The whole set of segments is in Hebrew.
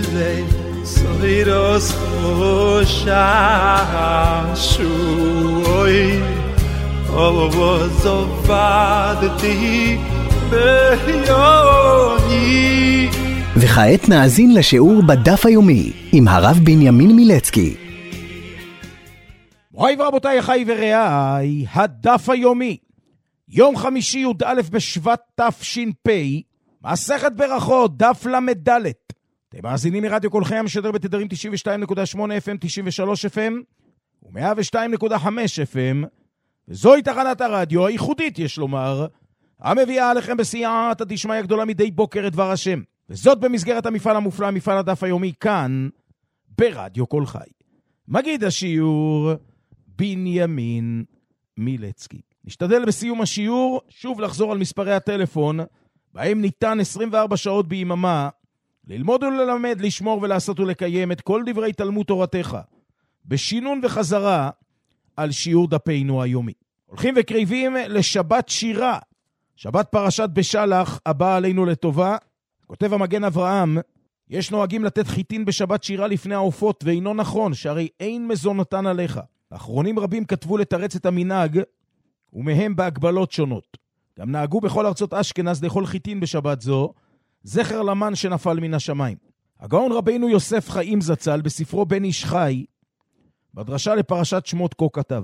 ule soiros shashui ovozovadti beyoni. וכעת נאזין לשיעור בדף היומי עם הרב בנימין מילצקי. מוריי ורבותיי, אחיי ורעיי, הדף היומי, יום חמישי י"א בשבט תש"פ, מסכת ברכות, דף למד. אתם מאזינים מרדיו קול חי המשדר בתדרים 92.8 FM, 93 FM ו-102.5 FM, וזוהי תחנת הרדיו הייחודית, יש לומר, המביאה עליכם בסייעתא דשמיא גדולה מדי בוקר את דבר השם, וזאת במסגרת המפעל המופלא, מפעל הדף היומי, כאן ברדיו קול חי. מגיד השיעור בנימין מילצקי. נשתדל בסיום השיעור שוב לחזור על מספרי הטלפון, בהם ניתן 24 שעות ביממה ללמוד וללמד, לשמור ולעשות ולקיים את כל דברי תלמוד תורתך, בשינון וחזרה על שיעור דפינו היומי. הולכים וקריבים לשבת שירה, שבת פרשת בשלח הבאה עלינו לטובה. כותב המגן אברהם, יש נוהגים לתת חיטין בשבת שירה לפני העופות, ואינו נכון, שהרי אין מזונתן עליך. האחרונים רבים כתבו לתרץ את המנהג, ומהם בהגבלות שונות. גם נהגו בכל ארצות אשכנז לאכול חיטין בשבת זו, זכר למן שנפל מן השמיים. הגאון רבינו יוסף חיים זצ"ל בספרו בן איש חי, בדרשה לפרשת שמות כה כתב,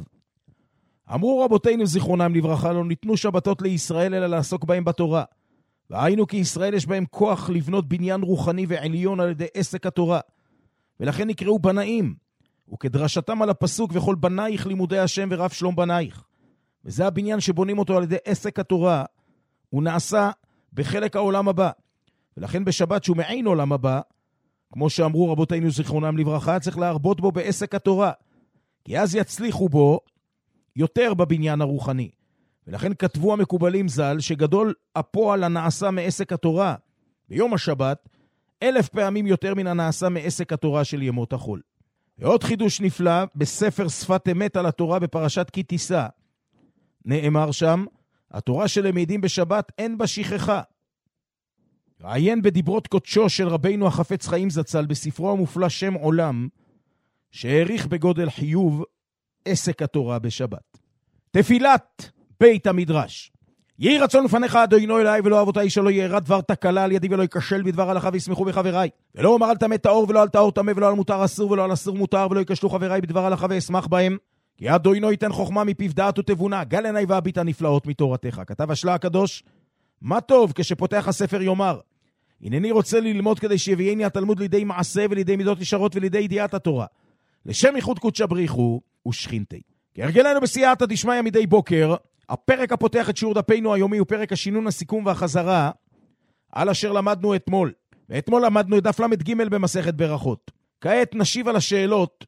אמרו רבותינו זיכרונם לברכה, לא ניתנו שבתות לישראל אלא לעסוק בהם בתורה. והיינו כי ישראל יש בהם כוח לבנות בניין רוחני ועליון על ידי עסק התורה, ולכן נקראו בנאים, וכדרשתם על הפסוק וכל בנייך לימודי השם ורב שלום בנייך. וזה הבניין שבונים אותו על ידי עסק התורה, הוא נעשה בחלק העולם הבא, ולכן בשבת שהוא מעין עולם הבא, כמו שאמרו רבותינו זיכרונם לברכה, צריך להרבות בו בעסק התורה, כי אז יצליחו בו יותר בבניין הרוחני. ולכן כתבו המקובלים ז"ל שגדול הפועל הנעשה מעסק התורה ביום השבת 1000 פעמים יותר מן הנעשה מעסק התורה של ימות החול. ועוד חידוש נפלא בספר שפת אמת על התורה בפרשת כי תישא, נאמר שם, התורה שלמדים בשבת אין בה שכחה. עיין בדיברות קודשו של רבינו החפץ חיים זצ"ל בספרו המופלא שם עולם, שהעריך בגודל חיוב עסק התורה בשבת. תפילת בית המדרש. יהי רצון לפניך אדוני אליי ולא אבותיי, שלא ירד דבר תקלה על ידי ולא יקשל בדבר הלכה וישמחו בחבריי, ולא אומר על טמא טהור ולא על טהור טמא, ולא על מותר אסור ולא על אסור מותר, ולא יקשלו חבריי בדבר הלכה ואשמח בהם, כי אדוני ייתן חוכמה מפיו דעת ותבונה, גל עיני והביט הנפלאות מתורתך. כתב השלה הקדוש, מה טוב כשפותח הספר יאמר, הנני רוצה ללמוד כדי שיביאני התלמוד לידי מעשה ולידי מידות ישרות ולידי ידיעת התורה, לשם ייחוד קודשא בריחו ושכינתי. כהרגלנו בסייעתא דשמיא מדי בוקר, הפרק הפותח את שיעור דפינו היומי הוא פרק השינון, הסיכום והחזרה על אשר למדנו אתמול. ואתמול למדנו את דף למד ג' במסכת ברכות. כעת נשיב על השאלות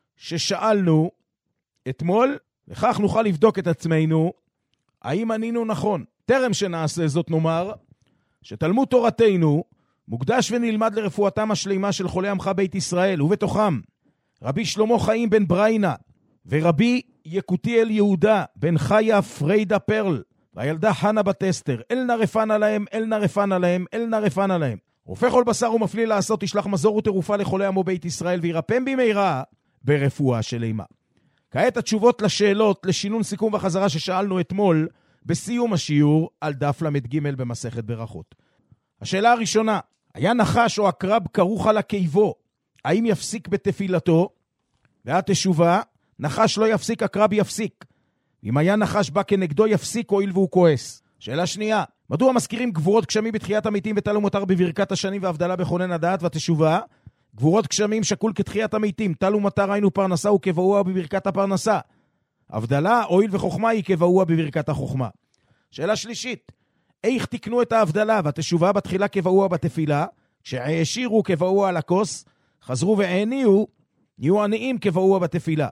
ששאלנו אתמול, וכך נוכל לבדוק את עצמנו האם ענינו נכון. טרם שנעשה זאת נאמר שתלמוד תורתנו מוקדש ונלמד לרפואתם השלימה של חולי עמך בית ישראל, ובתוכם רבי שלמה חיים בן בריינה ורבי יקותיאל יהודה בן חיה פריידה פרל והילדה חנה בת אסתר. אל נרפנה להם, אל נרפנה להם, אל נרפנה להם. רופא כל בשר ומפליא לעשות, תשלח מזור ותרופה לחולי עמו בית ישראל, וירפם במהרה ברפואה שלמה. כעת התשובות לשאלות לשינון סיכום וחזרה ששאלנו אתמול בסיום השיעור על דף למד ג' במסכת ברכות. השאלה הראשונה, היה נחש או עקרב כרוך על עקבו, האם יפסיק בתפילתו? והתשובה, נחש לא יפסיק, עקרב יפסיק. אם היה נחש בא כנגדו יפסיק, הואיל והוא כועס. שאלה שנייה, מדוע מזכירים גבורות גשמים בתחיית המתים ותל ומטר בברכת השנים והבדלה בכונן הדעת? והתשובה, גבורות גשמים שקול כתחיית המתים, תל ומטר היינו פרנסה וכבאוה בברכת הפרנסה. הבדלה, הואיל וחוכמה היא כבאוה בברכת החוכמה. שאלה שלישית, איך תקנו את ההבדלה? והתשובה, בתחילה כבאוה בתפילה, כשהשאירו כבאוה על הכוס, חזרו והעניעו, נהיו עניים כבאוה בתפילה.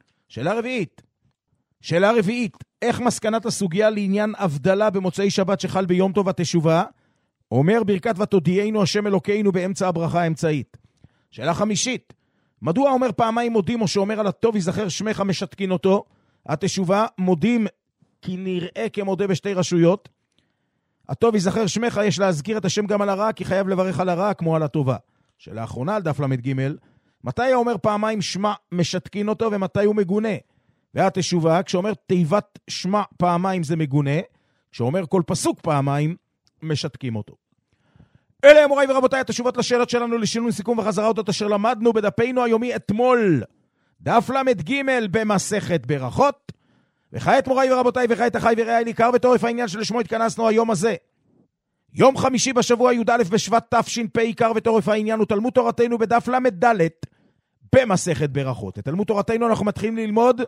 שאלה רביעית, איך מסקנת הסוגיה לעניין הבדלה במוצאי שבת שחל ביום טוב? התשובה, אומר ברכת ותודיענו השם אלוקינו באמצע הברכה האמצעית. שאלה חמישית, מדוע אומר פעמיים מודים, או שאומר על הטוב יזכר שמך משתקין אותו? התשובה, מודים כי נראה כמודה בשתי רשויות. הטוב יזכר שמך, יש להזכיר את השם גם על הרע, כי חייב לברך על הרע כמו על הטובה. שלאחרונה על דף למד ג', מתי הוא אומר פעמיים שמע משתקין אותו ומתי הוא מגונה. והתשובה, כשאומר תיבת שמע פעמיים זה מגונה, כשאומר כל פסוק פעמיים משתקים אותו. אלה מוריי ורבותיי התשובות לשאלות שלנו לשינוי סיכום וחזרה אותות אשר למדנו בדפנו היומי אתמול. דף למד ג' במסכת ברכות. וכעת מוריי ורבותיי וכעת אחי ורעי לי, עיקר וטורף העניין שלשמו התכנסנו היום הזה. יום חמישי בשבוע י"א בשבט תש"פ, עיקר וטורף העניין הוא תלמוד תורתנו בדף למד ד' במסכת ברכות. את תלמוד תורתנו אנחנו מתחילים ללמוד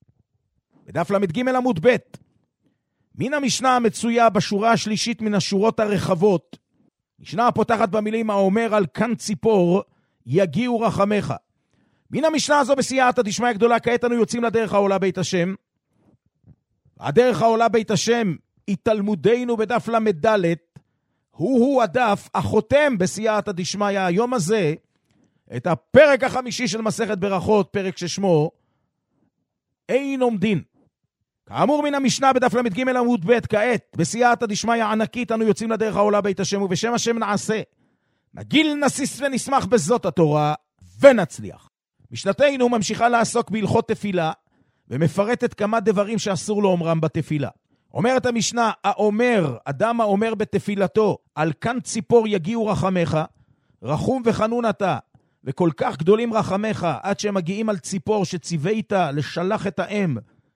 בדף למד ג' עמוד ב'. מן המשנה המצויה בשורה השלישית מן השורות הרחבות, משנה הפותחת במילים האומר על כאן ציפור יגיעו רחמך. מן המשנה הזו בסייעתא דשמיא גדולה, כעת אנו יוצאים לדרך העולה בית השם. הדרך העולה בית השם היא תלמודנו בדף למד ד', הוא הדף החותם בסייעתא דשמיא היום הזה את הפרק החמישי של מסכת ברכות, פרק ששמו אין עומדין. כאמור מן המשנה בדף למד ג' עמוד ב', כעת בסייעתא דשמיא ענקית אנו יוצאים לדרך העולה בית השם, ובשם השם נעשה, נגיל נסיס ונשמח בזאת התורה ונצליח. משנתנו ממשיכה לעסוק בהלכות תפילה ומפרטת כמה דברים שאסור לו אומרם בתפילה. אומרת המשנה, אדם האומר בתפילתו על כאן ציפור יגיעו רחמך, רחום וחנון אתה וכל כך גדולים רחמך, עד שהם מגיעים על ציפור שציווית לשלח את האם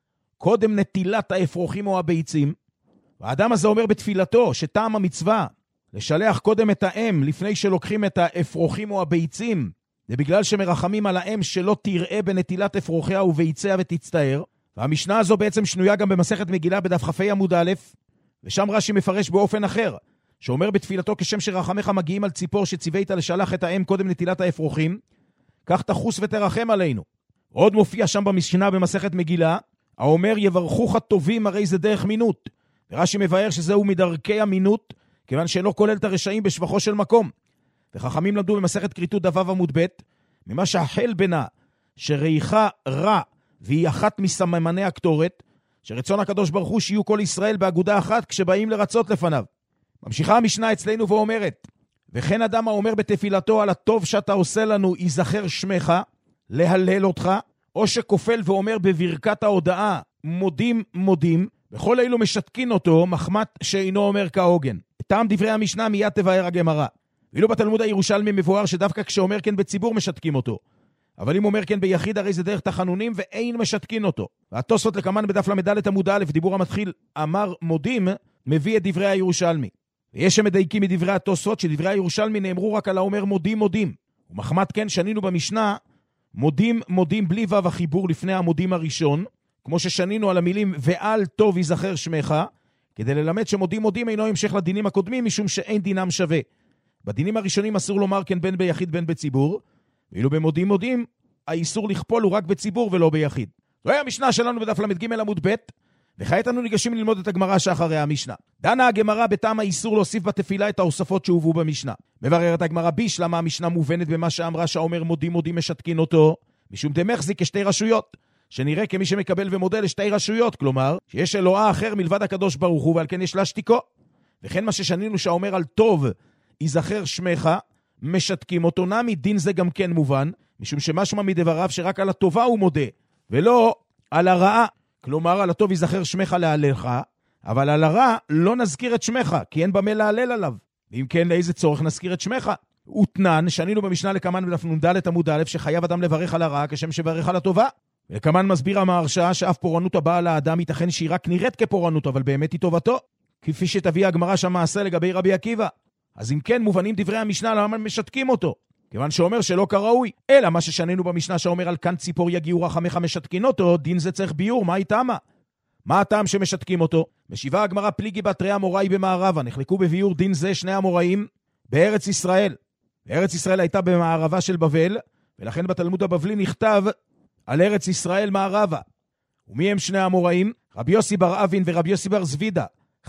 קודם נטילת האפרוחים או הביצים. והאדם הזה אומר בתפילתו שטעם המצווה לשלח קודם את האם לפני שלוקחים את האפרוחים או הביצים, זה בגלל שמרחמים על האם שלא תראה בנטילת אפרוחיה וביציה ותצטער. והמשנה הזו בעצם שנויה גם במסכת מגילה בדף כ"ה עמוד א', ושם רש"י מפרש באופן אחר, שאומר בתפילתו כשם שרחמך מגיעים על ציפור שציווית לשלח את האם קודם נטילת האפרוחים, כך תחוס ותרחם עלינו. עוד מופיע שם במשנה במסכת מגילה, האומר יברכוך טובים הרי זה דרך מינות. ורש"י מבאר שזהו מדרכי המינות, כיוון שלא כולל את הרשעים בשבחו של מקום. וחכמים למדו במסכת כריתות דף עמוד ב', ממה שהחל בינה שריחה רע והיא אחת מסממני הקטורת, שרצון הקדוש ברוך הוא שיהיו כל ישראל באגודה אחת כשבאים לרצות לפניו. ממשיכה המשנה אצלנו ואומרת, וכן אדם האומר בתפילתו על הטוב שאתה עושה לנו ייזכר שמך, להלל אותך, או שכופל ואומר בברכת ההודעה מודים מודים, בכל אלו משתקין אותו מחמת שאינו אומר כהוגן. טעם דברי המשנה מיד תבאר הגמרא. ואילו בתלמוד הירושלמי מבואר שדווקא כשאומר כן בציבור משתקים אותו, אבל אם אומר כן ביחיד הרי זה דרך תחנונים ואין משתקין אותו. והתוספות לקמן בדף למד ד' עמוד א', דיבור המתחיל אמר מודים, מביא את דברי הירושלמי. ויש שמדייקים מדברי התוספות שדברי הירושלמי נאמרו רק על האומר מודים מודים, ומחמת כן שנינו במשנה מודים מודים בלי וו החיבור לפני המודים הראשון, כמו ששנינו על המילים ועל טוב ייזכר שמך, כדי ללמד שמודים מודים אינו המשך לדינים הקודמים, משום שאין דינם שווה. בדינים הראשונים אסור לומר כן בין ביחיד בין בציבור, ואילו במודים מודים האיסור לכפול הוא רק בציבור ולא ביחיד. זוהי המשנה שלנו בדף למד ג' עמוד ב', וכעת אנו ניגשים ללמוד את הגמרא שאחרי המשנה. דנה הגמרא בטעם האיסור להוסיף בתפילה את ההוספות שהובאו במשנה. מבררת הגמרא ביש למה המשנה מובנת במה שאמרה שהאומר מודים מודים משתקין אותו, משום דמחזיק כשתי רשויות, שנראה כמי שמקבל ומודה לשתי רשויות, כלומר שיש אלוהה אחר מלבד הקדוש ברוך הוא ועל כן יש להשתיקו. וכן מה ששנינו שהאומר על טוב ייזכר שמך משתקים אותו, נמי דין זה גם כן מובן, משום שמשמע מדבריו שרק על הטובה הוא מודה ולא על הרעה. כלומר על הטוב ייזכר שמך להלך, אבל על הרע לא נזכיר את שמך, כי אין במה להלל עליו. ואם כן, לאיזה צורך נזכיר את שמך? ותנן, שנינו במשנה לקמן בדף נ"ד עמוד א', שחייב אדם לברך על הרע כשם שברך על הטובה. ולקמן מסביר המהרש"א שאף פורענות הבאה לאדם ייתכן שהיא רק נראית כפורענות, אבל באמת היא טובתו, כפי שתביא הגמרא שמעשה לגבי רבי עקיבא. אז אם כן, מובנים דברי המשנה למה משתקים אותו, כיוון שאומר שלא כראוי. אלא מה ששנינו במשנה שאומר על כאן ציפור יגיעו רחמך משתקין אותו, דין זה צריך ביור, מה איתמה? מה הטעם שמשתקים אותו? משיבה הגמרא פליגי בתרי אמוראי במערבה, נחלקו בביור דין זה שני אמוראים בארץ ישראל. ארץ ישראל הייתה במערבה של בבל, ולכן בתלמוד הבבלי נכתב על ארץ ישראל מערבה. ומי הם שני אמוראים? רבי יוסי בר אבין ורבי יוסי בר זבידה.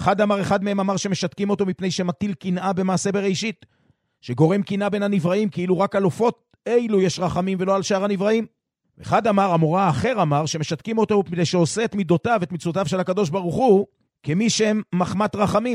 אחד מהם אמר שמשתקים אותו מפני שמטיל קנאה במעשה בראשית, שגורם קנאה בין הנבראים, כאילו רק על עופות אילו יש רחמים ולא על שאר הנבראים. אחד אמר, המורה האחר אמר, שמשתקים אותו מפני שעושה את מידותיו, את מצוותיו של הקדוש ברוך הוא, כמי שהם מחמת רחמים.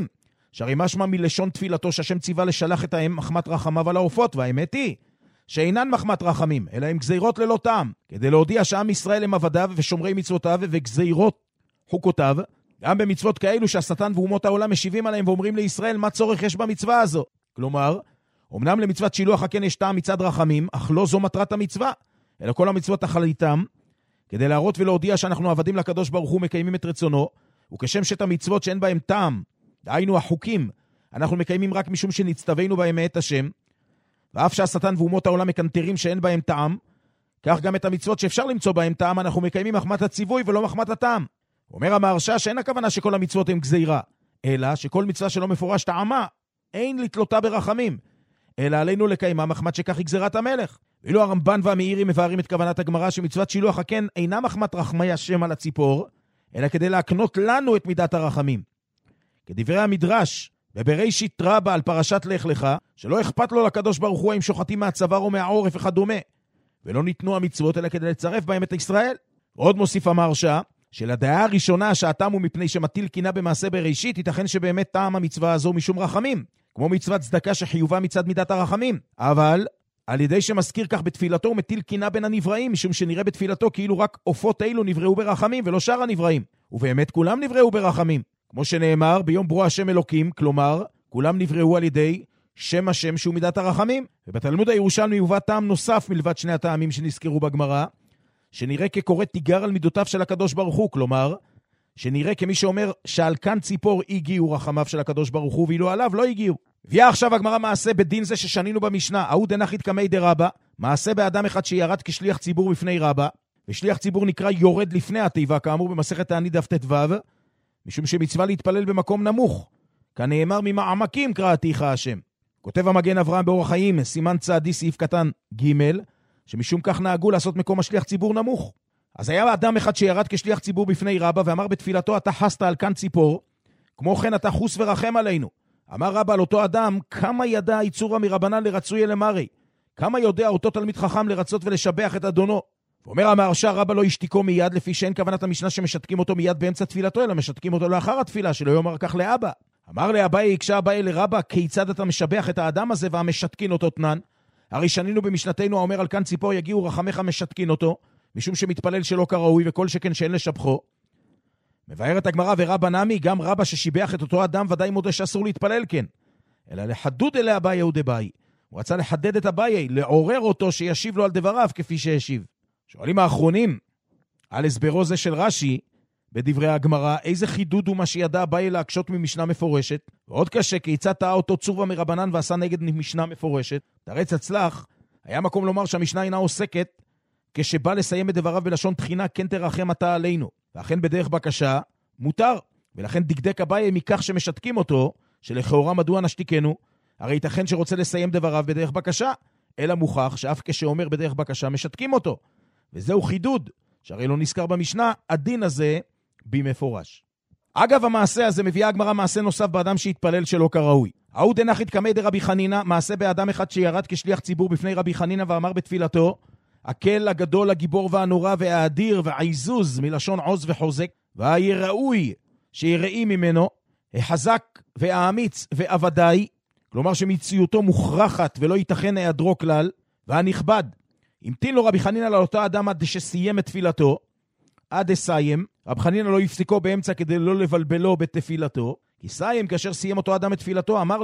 שהרי משמע מלשון תפילתו שהשם ציווה לשלח את האם מחמת רחמיו על העופות, והאמת היא שאינן מחמת רחמים, אלא הם גזירות ללא טעם, כדי להודיע שעם ישראל הם עבדיו ושומרי מצוותיו וגזירות חוקותיו, גם במצוות כאלו שהשטן ואומות העולם משיבים עליהם ואומרים לישראל מה צורך יש במצווה הזו. כלומר, אמנם למצוות שילוח הקן יש טעם מצד רחמים, אך לא זו מטרת המצווה, אלא כל המצוות תכליתם, כדי להראות ולהודיע שאנחנו עבדים לקדוש ברוך הוא מקיימים את רצונו, וכשם שאת המצוות שאין בהם טעם, דהיינו החוקים, אנחנו מקיימים רק משום שנצטווינו בהם מאת השם, ואף שהשטן ואומות העולם מקנטרים שאין בהם טעם, כך גם את המצוות שאפשר למצוא בהם טעם, אנחנו מקיימים מחמת הציווי ולא מחמת הטעם. אומר המהרש"א שאין הכוונה שכל המצוות הן גזירה, אלא שכל מצווה שלא מפורש טעמה, אין לתלותה ברחמים, אלא עלינו לקיימה מחמת שכך היא גזירת המלך. ואילו הרמב"ן והמאירי מבארים את כוונת הגמרא שמצוות שילוח הקן אינה מחמת רחמי השם על הציפור, אלא כדי להקנות לנו את מידת הרחמים. כדברי המדרש, ובראשית רבה על פרשת לך לך, שלא אכפת לו לקדוש ברוך הוא אם שוחטים מהצוואר או מהעורף וכדומה, ולא ניתנו המצוות אלא כדי לצרף בהם את ישראל. עוד מוסיף המהרש"א, שלדעה הראשונה שהטעם הוא מפני שמטיל קינה במעשה בראשית, ייתכן שבאמת טעם המצווה הזו משום רחמים, כמו מצוות צדקה שחיובה מצד מידת הרחמים. אבל על ידי שמזכיר כך בתפילתו הוא מטיל קינה בין הנבראים, משום שנראה בתפילתו כאילו רק עופות אלו נבראו ברחמים ולא שאר הנבראים. ובאמת כולם נבראו ברחמים. כמו שנאמר, ביום ברוא השם אלוקים, כלומר, כולם נבראו על ידי שם השם שהוא מידת הרחמים. ובתלמוד הירושלמי יובא טעם נוסף מלבד שני הטעמים שנזכרו בגמרא, שנראה כקורא תיגר על מידותיו של הקדוש ברוך הוא, כלומר, שנראה כמי שאומר שעל כאן ציפור הגיעו רחמיו של הקדוש ברוך הוא, ואילו עליו לא הגיעו. הביאה עכשיו הגמרא מעשה בדין זה ששנינו במשנה, ההוא דנחית קמי דרבא, מעשה באדם אחד שירד כשליח ציבור בפני רבא, ושליח ציבור נקרא יורד לפני התיבה, כאמור במסכת תענית דף ט"ו, משום שמצווה להתפלל במקום נמוך, כנאמר ממעמקים קראתיך השם. כותב המגן אברהם באורח חיים, סימן צעדי סעיף קטן ג', שמשום כך נהגו לעשות מקום השליח ציבור נמוך. אז היה אדם אחד שירד כשליח ציבור בפני רבא, ואמר בתפילתו, אתה חסת על כאן ציפור, כמו כן אתה חוס ורחם עלינו. אמר רבא על אותו אדם, כמה ידע היצורה מרבנן לרצוי למרי, כמה יודע אותו תלמיד חכם לרצות ולשבח את אדונו. ואומר המהרש"א, רבא לא ישתיקו מיד, לפי שאין כוונת המשנה שמשתקים אותו מיד באמצע תפילתו, אלא משתקים אותו לאחר התפילה, שלא יאמר כך לאבא. אמר לאביי, הקשה אביי לרבא, כיצד אתה משבח את האדם הזה והמשתקין אותו תנן? הרי שנינו במשנתנו האומר על כאן ציפור יגיעו רחמך משתקין אותו, משום שמתפלל שלא כראוי וכל שכן שאין לשבחו. מבארת הגמרא ורבא נמי, גם רבא ששיבח את אותו אדם ודאי מודה שאסור להתפלל כן, אלא לחדוד אליה אביי ודבאי. הוא רצה לחדד את אביי, לעורר אותו שישיב לו על דבריו כפי שהשיב. שואלים האחרונים על הסברו זה של רש"י בדברי הגמרא, איזה חידוד הוא מה שידע אביי להקשות ממשנה מפורשת, ועוד קשה כיצד טעה אותו צורבה מרבנן ועשה נגד משנה מפורשת. תרץ הצלח, היה מקום לומר שהמשנה אינה עוסקת כשבא לסיים את דבריו בלשון תחינה, כן תרחם אתה עלינו, ואכן בדרך בקשה מותר, ולכן דקדק אביי מכך שמשתקים אותו, שלכאורה מדוע נשתיקנו, הרי ייתכן שרוצה לסיים דבריו בדרך בקשה, אלא מוכח שאף כשאומר בדרך בקשה משתקים אותו, וזהו חידוד, שהרי לא נזכר במשנה, הדין הזה במפורש. אגב המעשה הזה מביאה הגמרא מעשה נוסף באדם שהתפלל שלא כראוי. ההוא דנחית קמי דרבי חנינא, מעשה באדם אחד שירד כשליח ציבור בפני רבי חנינא ואמר בתפילתו, הקל הגדול הגיבור והנורא והאדיר והעיזוז מלשון עוז וחוזק, והיראוי שיראי ממנו, החזק והאמיץ ועבדי, כלומר שמציאותו מוכרחת ולא ייתכן היעדרו כלל, והנכבד. המתין לו רבי חנינא לאותו אדם עד שסיים את תפילתו, עד הסיים, רבי חנינא לא יפסיקו באמצע כדי לא לבלבלו בתפילתו, כי סיים כאשר סיים אותו אדם את תפילתו, אמר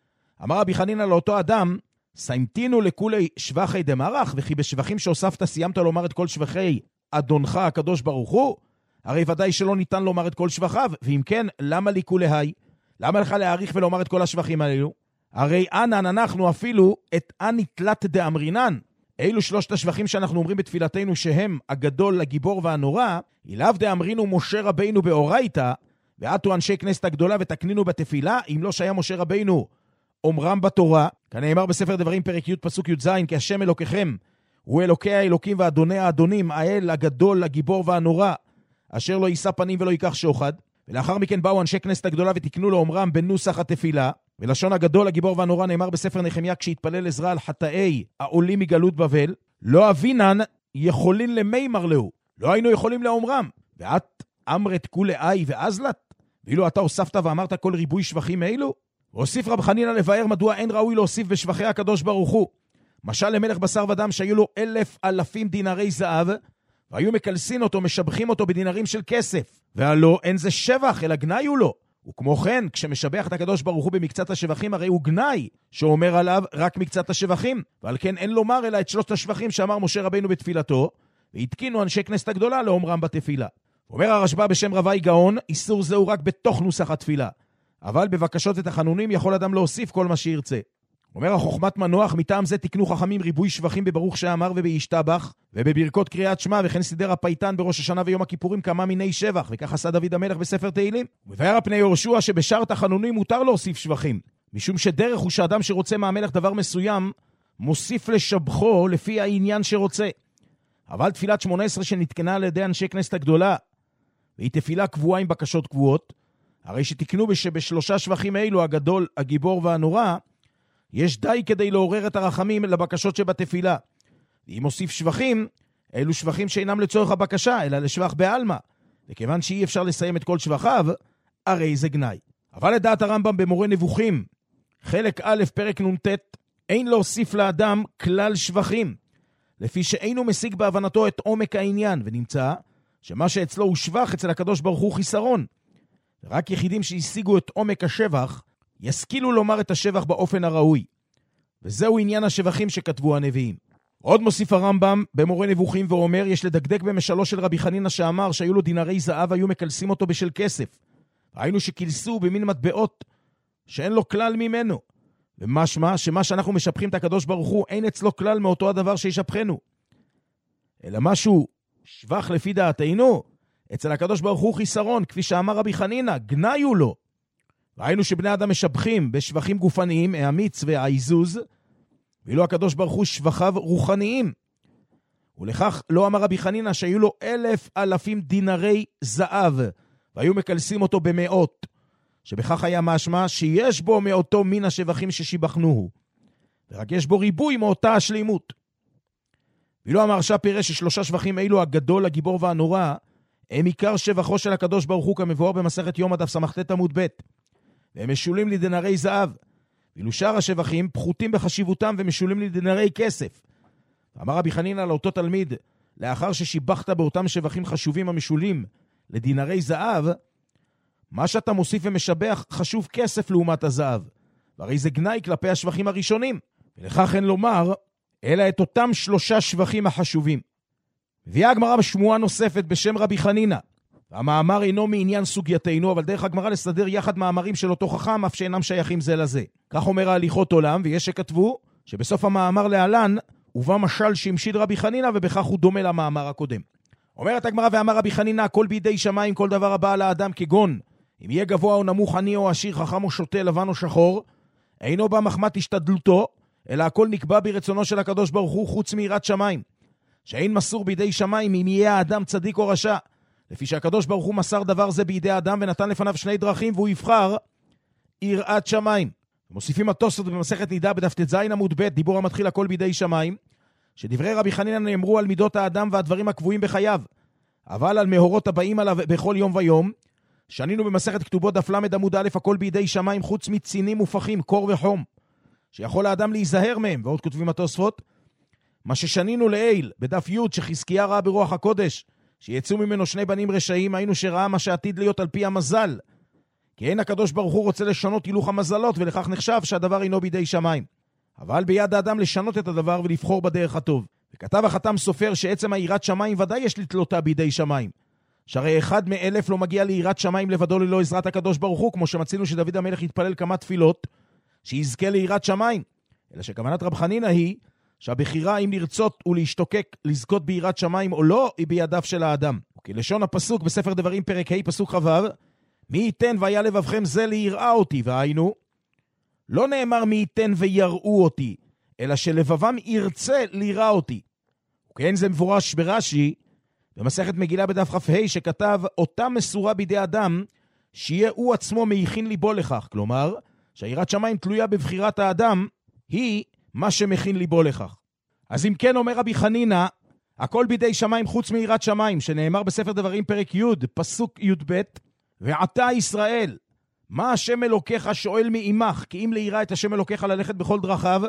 רבי חנינא לאותו אדם, סיימתינו לכולי שבחי דמרח, וכי בשבחים שהוספת סיימת לומר את כל שבחי אדונך הקדוש ברוך הוא, הרי ודאי שלא ניתן לומר את כל שבחיו, ואם כן, למה לי כולי? למה לך להעריך ולומר את כל השבחים האלו? הרי אנן אנחנו אפילו את אני תלת דאמרינן, אילו שלושת השבחים שאנחנו אומרים בתפילתנו שהם הגדול, הגיבור והנורא, אליו דאמרינו משה רבינו באורייתא, ועתו אנשי כנסת הגדולה ותקנינו בתפילה, אם לא שהיה משה רבינו אומרם בתורה, כנאמר בספר דברים פרק י' פסוק י"ז, כי השם אלוקיכם הוא אלוקי האלוקים ואדוני האדונים, האל הגדול, הגיבור והנורא, אשר לא יישא פנים ולא ייקח שוחד. ולאחר מכן באו אנשי כנסת הגדולה ותקנו לאומרם בנוסח התפילה, ולשון הגדול, הגיבור והנורא נאמר בספר נחמיה כשהתפלל עזרא על חטאי העולים מגלות בבל, לא אבינן יכולין למימר לו, לא היינו יכולים לאומרם, ואת אמרת כולי ואזלת, ואילו אתה הוספת ואמרת כל ריבוי שבחים אלו? והוסיף רב חנינא לבאר מדוע אין ראוי להוסיף בשבחי הקדוש ברוך הוא. משל למלך בשר ודם שהיו לו 1,000 דינרי זהב, והיו מקלסין אותו, משבחים אותו בדינרים של כסף. והלא אין זה שבח, אלא גנאי הוא לו. וכמו כן, כשמשבח את הקדוש ברוך הוא במקצת השבחים, הרי הוא גנאי, שאומר עליו רק מקצת השבחים. ועל כן אין לומר אלא את 3 השבחים שאמר משה רבינו בתפילתו, והתקינו אנשי כנסת הגדולה לאומרם בתפילה. אומר הרשב"א בשם רבי גאון, איסור זהו רק בתוך נוסח התפילה. אבל בבקשות ותחנונים יכול אדם להוסיף כל מה שירצה. אומר החוכמת מנוח, מטעם זה תקנו חכמים ריבוי שבחים בברוך שאמר ובישתבח, ובברכות קריאת שמע, וכן סידר הפייטן בראש השנה ויום הכיפורים כמה מיני שבח, וכך עשה דוד המלך בספר תהילים. ובבאר הפני יהושע שבשאר תחנונים מותר להוסיף שבחים, משום שדרך הוא שאדם שרוצה מהמלך דבר מסוים, מוסיף לשבחו לפי העניין שרוצה. אבל תפילת 18 שנתקנה על ידי אנשי כנסת הגדולה, והיא תפילה קבועה עם בקשות קבועות, הרי שתקנו שבשלושה שבחים אלו, הגדול, הגיבור והנורא, יש די כדי לעורר את הרחמים לבקשות שבתפילה. ואם מוסיף שבחים, אלו שבחים שאינם לצורך הבקשה, אלא לשבח בעלמא. וכיוון שאי אפשר לסיים את כל שבחיו, הרי זה גנאי. אבל לדעת הרמב"ם במורה נבוכים, חלק א' פרק נ"ט, אין להוסיף לאדם כלל שבחים, לפי שאינו משיג בהבנתו את עומק העניין, ונמצא שמה שאצלו הוא שבח, אצל הקדוש ברוך הוא חיסרון. רק יחידים שהשיגו את עומק השבח, ישכילו לומר את השבח באופן הראוי. וזהו עניין השבחים שכתבו הנביאים. עוד מוסיף הרמב"ם במורה נבוכים ואומר, יש לדקדק במשלו של רבי חנינא שאמר שהיו לו דינרי זהב, היו מקלסים אותו בשל כסף. ראינו שקלסו במין מטבעות שאין לו כלל ממנו. ומשמע שמה שאנחנו משבחים את הקדוש ברוך הוא, אין אצלו כלל מאותו הדבר שישבחנו. אלא משהו שבח לפי דעתנו, אצל הקדוש ברוך הוא חיסרון, כפי שאמר רבי חנינא, גנאי הוא לו. ראינו שבני אדם משבחים בשבחים גופניים, האמיץ והעיזוז, ואילו הקדוש ברוך הוא שבחיו רוחניים. ולכך לא אמר רבי חנינא שהיו לו 1,000 דינרי זהב, והיו מקלסים אותו במאות, שבכך היה משמע שיש בו מאותו מין השבחים ששיבחנוהו, ורק יש בו ריבוי מאותה השלימות. ואילו המהרש"א פירש ששלושה שבחים אלו, הגדול, הגיבור והנורא, הם עיקר שבחו של הקדוש ברוך הוא כמבואר במסכת יומא דף ס"ט עמוד ב', והם משולים לדינרי זהב, ואילו שאר השבחים פחותים בחשיבותם ומשולים לדינרי כסף. אמר רבי חנינא לאותו תלמיד, לאחר ששיבחת באותם שבחים חשובים המשולים לדינרי זהב, מה שאתה מוסיף ומשבח חשוב כסף לעומת הזהב, והרי זה גנאי כלפי השבחים הראשונים, ולכך אין לומר אלא את אותם 3 שבחים החשובים. הביאה הגמרא בשמועה נוספת בשם רבי חנינא, והמאמר אינו מעניין סוגייתנו, אבל דרך הגמרא לסדר יחד מאמרים של אותו חכם, אף שאינם שייכים זה לזה. כך אומר ההליכות עולם, ויש שכתבו שבסוף המאמר להלן, ובא משל שהמשיל רבי חנינא, ובכך הוא דומה למאמר הקודם. אומרת הגמרא, ואמר רבי חנינא, הכל בידי שמיים, כל דבר הבא לאדם כגון, אם יהיה גבוה או נמוך, עני או עשיר, חכם או שוטה, לבן או שחור, אינו בא מחמת השתדלותו, אלא הכל נקבע ברצונו של הקדוש ברוך הוא, חוץ מיראת שמיים. שאין מסור בידי שמיים אם יהיה האדם צדיק או רשע, לפי שהקדוש ברוך הוא מסר דבר זה בידי האדם ונתן לפניו 2 דרכים, והוא יבחר יראת שמיים. מוסיפים התוספות במסכת נידה בדף ט"ז עמוד ב', דיבור המתחיל הכל בידי שמיים, שדברי רבי חנינא נאמרו על מידות האדם והדברים הקבועים בחייו, אבל על מהורות הבאים עליו בכל יום ויום, שנינו במסכת כתובות דף ל' עמוד א', הכל בידי שמיים חוץ מצינים ופחים, קור וחום, שיכול האדם להיזהר מהם. ועוד כותבים התוספות, מה ששנינו לעיל בדף י' שחזקיה ראה ברוח הקודש, שיצאו ממנו 2 בנים רשעים, היינו שראה מה שעתיד להיות על פי המזל, כי אין הקדוש ברוך הוא רוצה לשנות הילוך המזלות, ולכך נחשב שהדבר אינו בידי שמיים. אבל ביד האדם לשנות את הדבר ולבחור בדרך הטוב. וכתב החתם סופר שעצם היראת שמיים ודאי יש לתלותה בידי שמיים, שהרי 1 מ-1000 לא מגיע ליראת שמיים לבדו ללא עזרת הקדוש ברוך הוא, כמו שמצינו שדוד המלך התפלל כמה תפילות שיזכה ליראת שמיים. אלא שכוונת רב חנינא היא שהבחירה אם לרצות ולהשתוקק לזכות ביראת שמיים או לא, היא בידיו של האדם. וכלשון הפסוק בספר דברים פרק ה' פסוק כ"ו, מי ייתן והיה לבבכם זה ליראה אותי, והיינו, לא נאמר מי ייתן ויראו אותי, אלא שלבבם ירצה ליראה אותי. וכן זה מפורש ברש"י במסכת מגילה בדף כ"ה, שכתב אותה מסורה בידי אדם שיהיה הוא עצמו מכין ליבו לכך, כלומר שהיראת שמיים תלויה בבחירת האדם, היא מה שמכין ליבו לכך. אז אם כן אומר רבי חנינא, הכל בידי שמיים חוץ מיראת שמיים, שנאמר בספר דברים פרק י' פסוק י"ב, ועתה ישראל, מה השם אלוקיך שואל מעמך, כי אם ליראה את השם אלוקיך ללכת בכל דרכיו,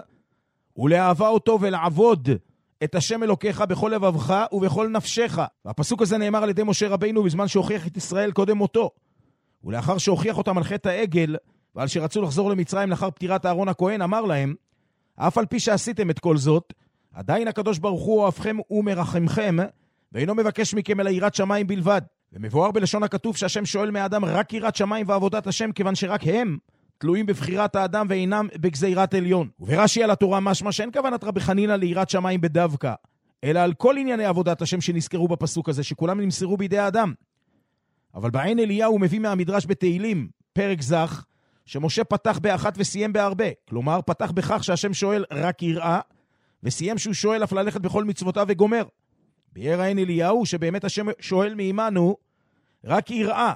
ולאהבה אותו ולעבוד את השם אלוקיך בכל לבבך ובכל נפשך. והפסוק הזה נאמר על ידי משה רבינו בזמן שהוכיח את ישראל קודם מותו. ולאחר שהוכיח אותם על חטא העגל, ועל שרצו לחזור למצרים לאחר פטירת אהרון הכהן, אמר להם, אף על פי שעשיתם את כל זאת, עדיין הקדוש ברוך הוא אוהבכם ומרחמכם, ואינו מבקש מכם אלא יראת שמיים בלבד. ומבואר בלשון הכתוב שהשם שואל מהאדם רק יראת שמיים ועבודת השם, כיוון שרק הם תלויים בבחירת האדם ואינם בגזירת עליון. וברש"י על התורה משמע שאין כוונת רבי חנינא ליראת שמיים בדווקא, אלא על כל ענייני עבודת השם שנזכרו בפסוק הזה, שכולם נמסרו בידי האדם. אבל בעין אליהו מביא מהמדרש בתהילים, פרק זך, שמשה פתח באחת וסיים בהרבה. כלומר, פתח בכך שהשם שואל רק יראה, וסיים שהוא שואל אף ללכת בכל מצוותיו וגומר. ביאר העין אליהו שבאמת השם שואל מעמנו רק יראה,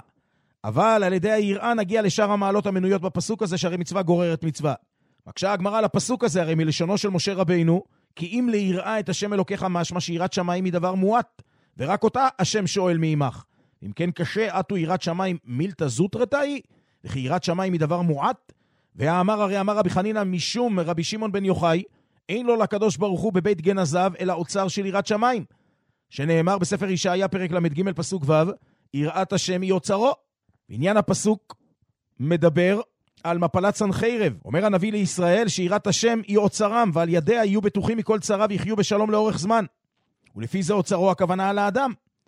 אבל על ידי היראה נגיע לשאר המעלות המנויות בפסוק הזה, שהרי מצווה גוררת מצווה. מקשה הגמרא על הפסוק הזה, הרי מלשונו של משה רבינו, כי אם ליראה את השם אלוקיך משמע שיראת שמיים היא דבר מועט, ורק אותה השם שואל מעמך. אם כן קשה עתו יראת שמיים מילתא זוטרתאי, וכי יראת שמיים היא דבר מועט. הרי אמר רבי חנינא משום רבי שמעון בן יוחאי, אין לו לקדוש ברוך הוא בבית גנזיו אלא אוצר של יראת שמיים, שנאמר בספר ישעיה פרק ל"ג פסוק ו', יראת השם היא אוצרו. בעניין הפסוק מדבר על מפלת סנחריב. אומר הנביא לישראל שיראת השם היא אוצרם, ועל ידיה יהיו בטוחים מכל צרה ויחיו בשלום לאורך זמן. ולפי זה אוצרו הכוונה על האדם.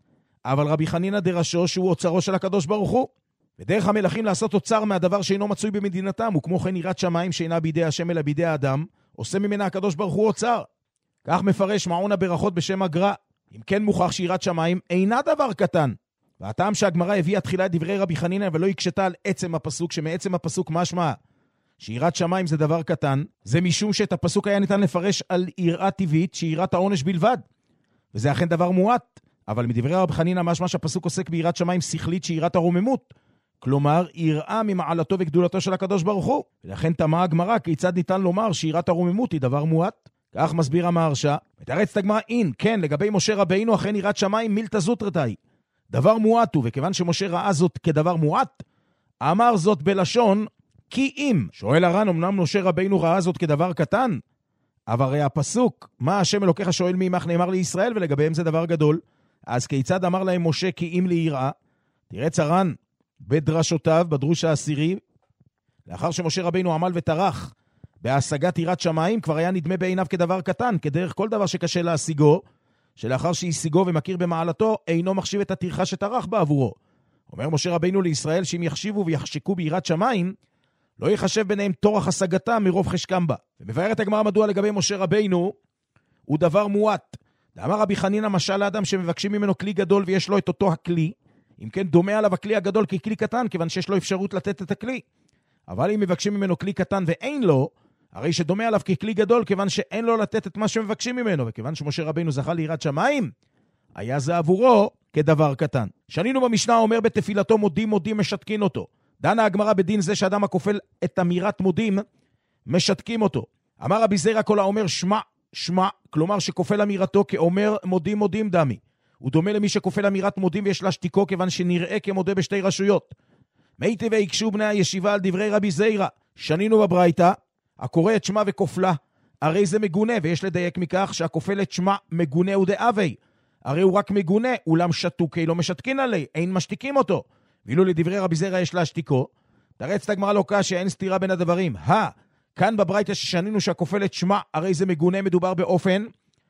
אבל רבי חנינא דרשו שהוא אוצרו של הקדוש ברוך הוא. ודרך המלכים לעשות אוצר מהדבר שאינו מצוי במדינתם, וכמו כן יראת שמיים שאינה בידי השם אלא בידי האדם, עושה ממנה הקדוש ברוך הוא אוצר. כך מפרש מעון הברכות בשם הגר"א. אם כן מוכח שיראת שמיים אינה דבר קטן. והטעם שהגמרא הביאה תחילה דברי רבי חנינא ולא הקשתה על עצם הפסוק, שמעצם הפסוק משמע שיראת שמיים זה דבר קטן, זה משום שאת הפסוק היה ניתן לפרש על יראה טבעית שיראת העונש בלבד, וזה אכן דבר מועט. אבל מדברי רבי חנינא משמע שהפסוק עוסק ביראת שמיים שכלית שיראת הרוממות, כלומר יראה ממעלתו וגדולתו של הקדוש ברוך הוא. ולכן תמה הגמרא כיצד ניתן לומר שיראת הרוממות היא דבר מועט. כך מסביר המהרש"א, מתרצת הגמרא, כן, לגבי משה רבינו אכן יראת שמיים מילתא זוטרתאי, דבר מועט הוא, וכיוון שמשה ראה זאת כדבר מועט, אמר זאת בלשון כי אם. שואל הר"ן, אמנם משה רבינו ראה זאת כדבר קטן, אבל הרי הפסוק, מה השם אלוקיך שואל מעמך, נאמר לישראל, ולגביהם זה דבר גדול. אז כיצד אמר להם משה כי אם ליראה? תראה הר"ן בדרשותיו, בדרוש העשירי, לאחר שמשה רבינו עמל וטרח בהשגת יראת שמיים, כבר היה נדמה בעיניו כדבר קטן, כדרך כל דבר שקשה להשיגו, שלאחר שהשיגו ומכיר במעלתו, אינו מחשיב את הטרחה שטרח בעבורו. אומר משה רבינו לישראל שאם יחשיבו ויחשקו ביראת שמיים, לא יחשב ביניהם תורך השגתה מרוב חשקם בה. ומבארת הגמרא מדוע לגבי משה רבינו הוא דבר מועט. אמר רבי חנינא משל לאדם שמבקשים ממנו כלי גדול ויש לו את אותו הכלי, אם כן דומה עליו הכלי הגדול ככלי קטן, כיוון שיש לו אפשרות לתת את הכלי. אבל אם מבקשים ממנו כלי קטן ואין לו, הרי שדומה עליו ככלי גדול, כיוון שאין לו לתת את מה שמבקשים ממנו, וכיוון שמשה רבינו זכה ליראת שמיים, היה זה עבורו כדבר קטן. שנינו במשנה אומר בתפילתו מודים מודים משתקין אותו. דנה הגמרא בדין זה שאדם הכופל את אמירת מודים, משתקים אותו. אמר רבי זירא כל האומר שמע, שמע, כלומר שכופל אמירתו כאומר מודים מודים דמי. הוא דומה למי שכופל אמירת מודים ויש להשתיקו, כיוון שנראה כמודה בשתי רשויות. מייטי ויקשו בני הישיבה על דברי רבי זירא. שנינו בברייתא, הקורא את שמה וכופלה, הרי זה מגונה, ויש לדייק מכך שהכופל את שמה מגונה הוא דאבי. הרי הוא רק מגונה, אולם שתוקי לא משתקין עלי, אין משתיקים אותו. ואילו לדברי רבי זירא יש להשתיקו, תרץ הגמרא לא קשה, אין סתירה בין הדברים. כאן בברייתא ששנינו שהכופל את שמה, הרי זה מגונה, מדובר באופן,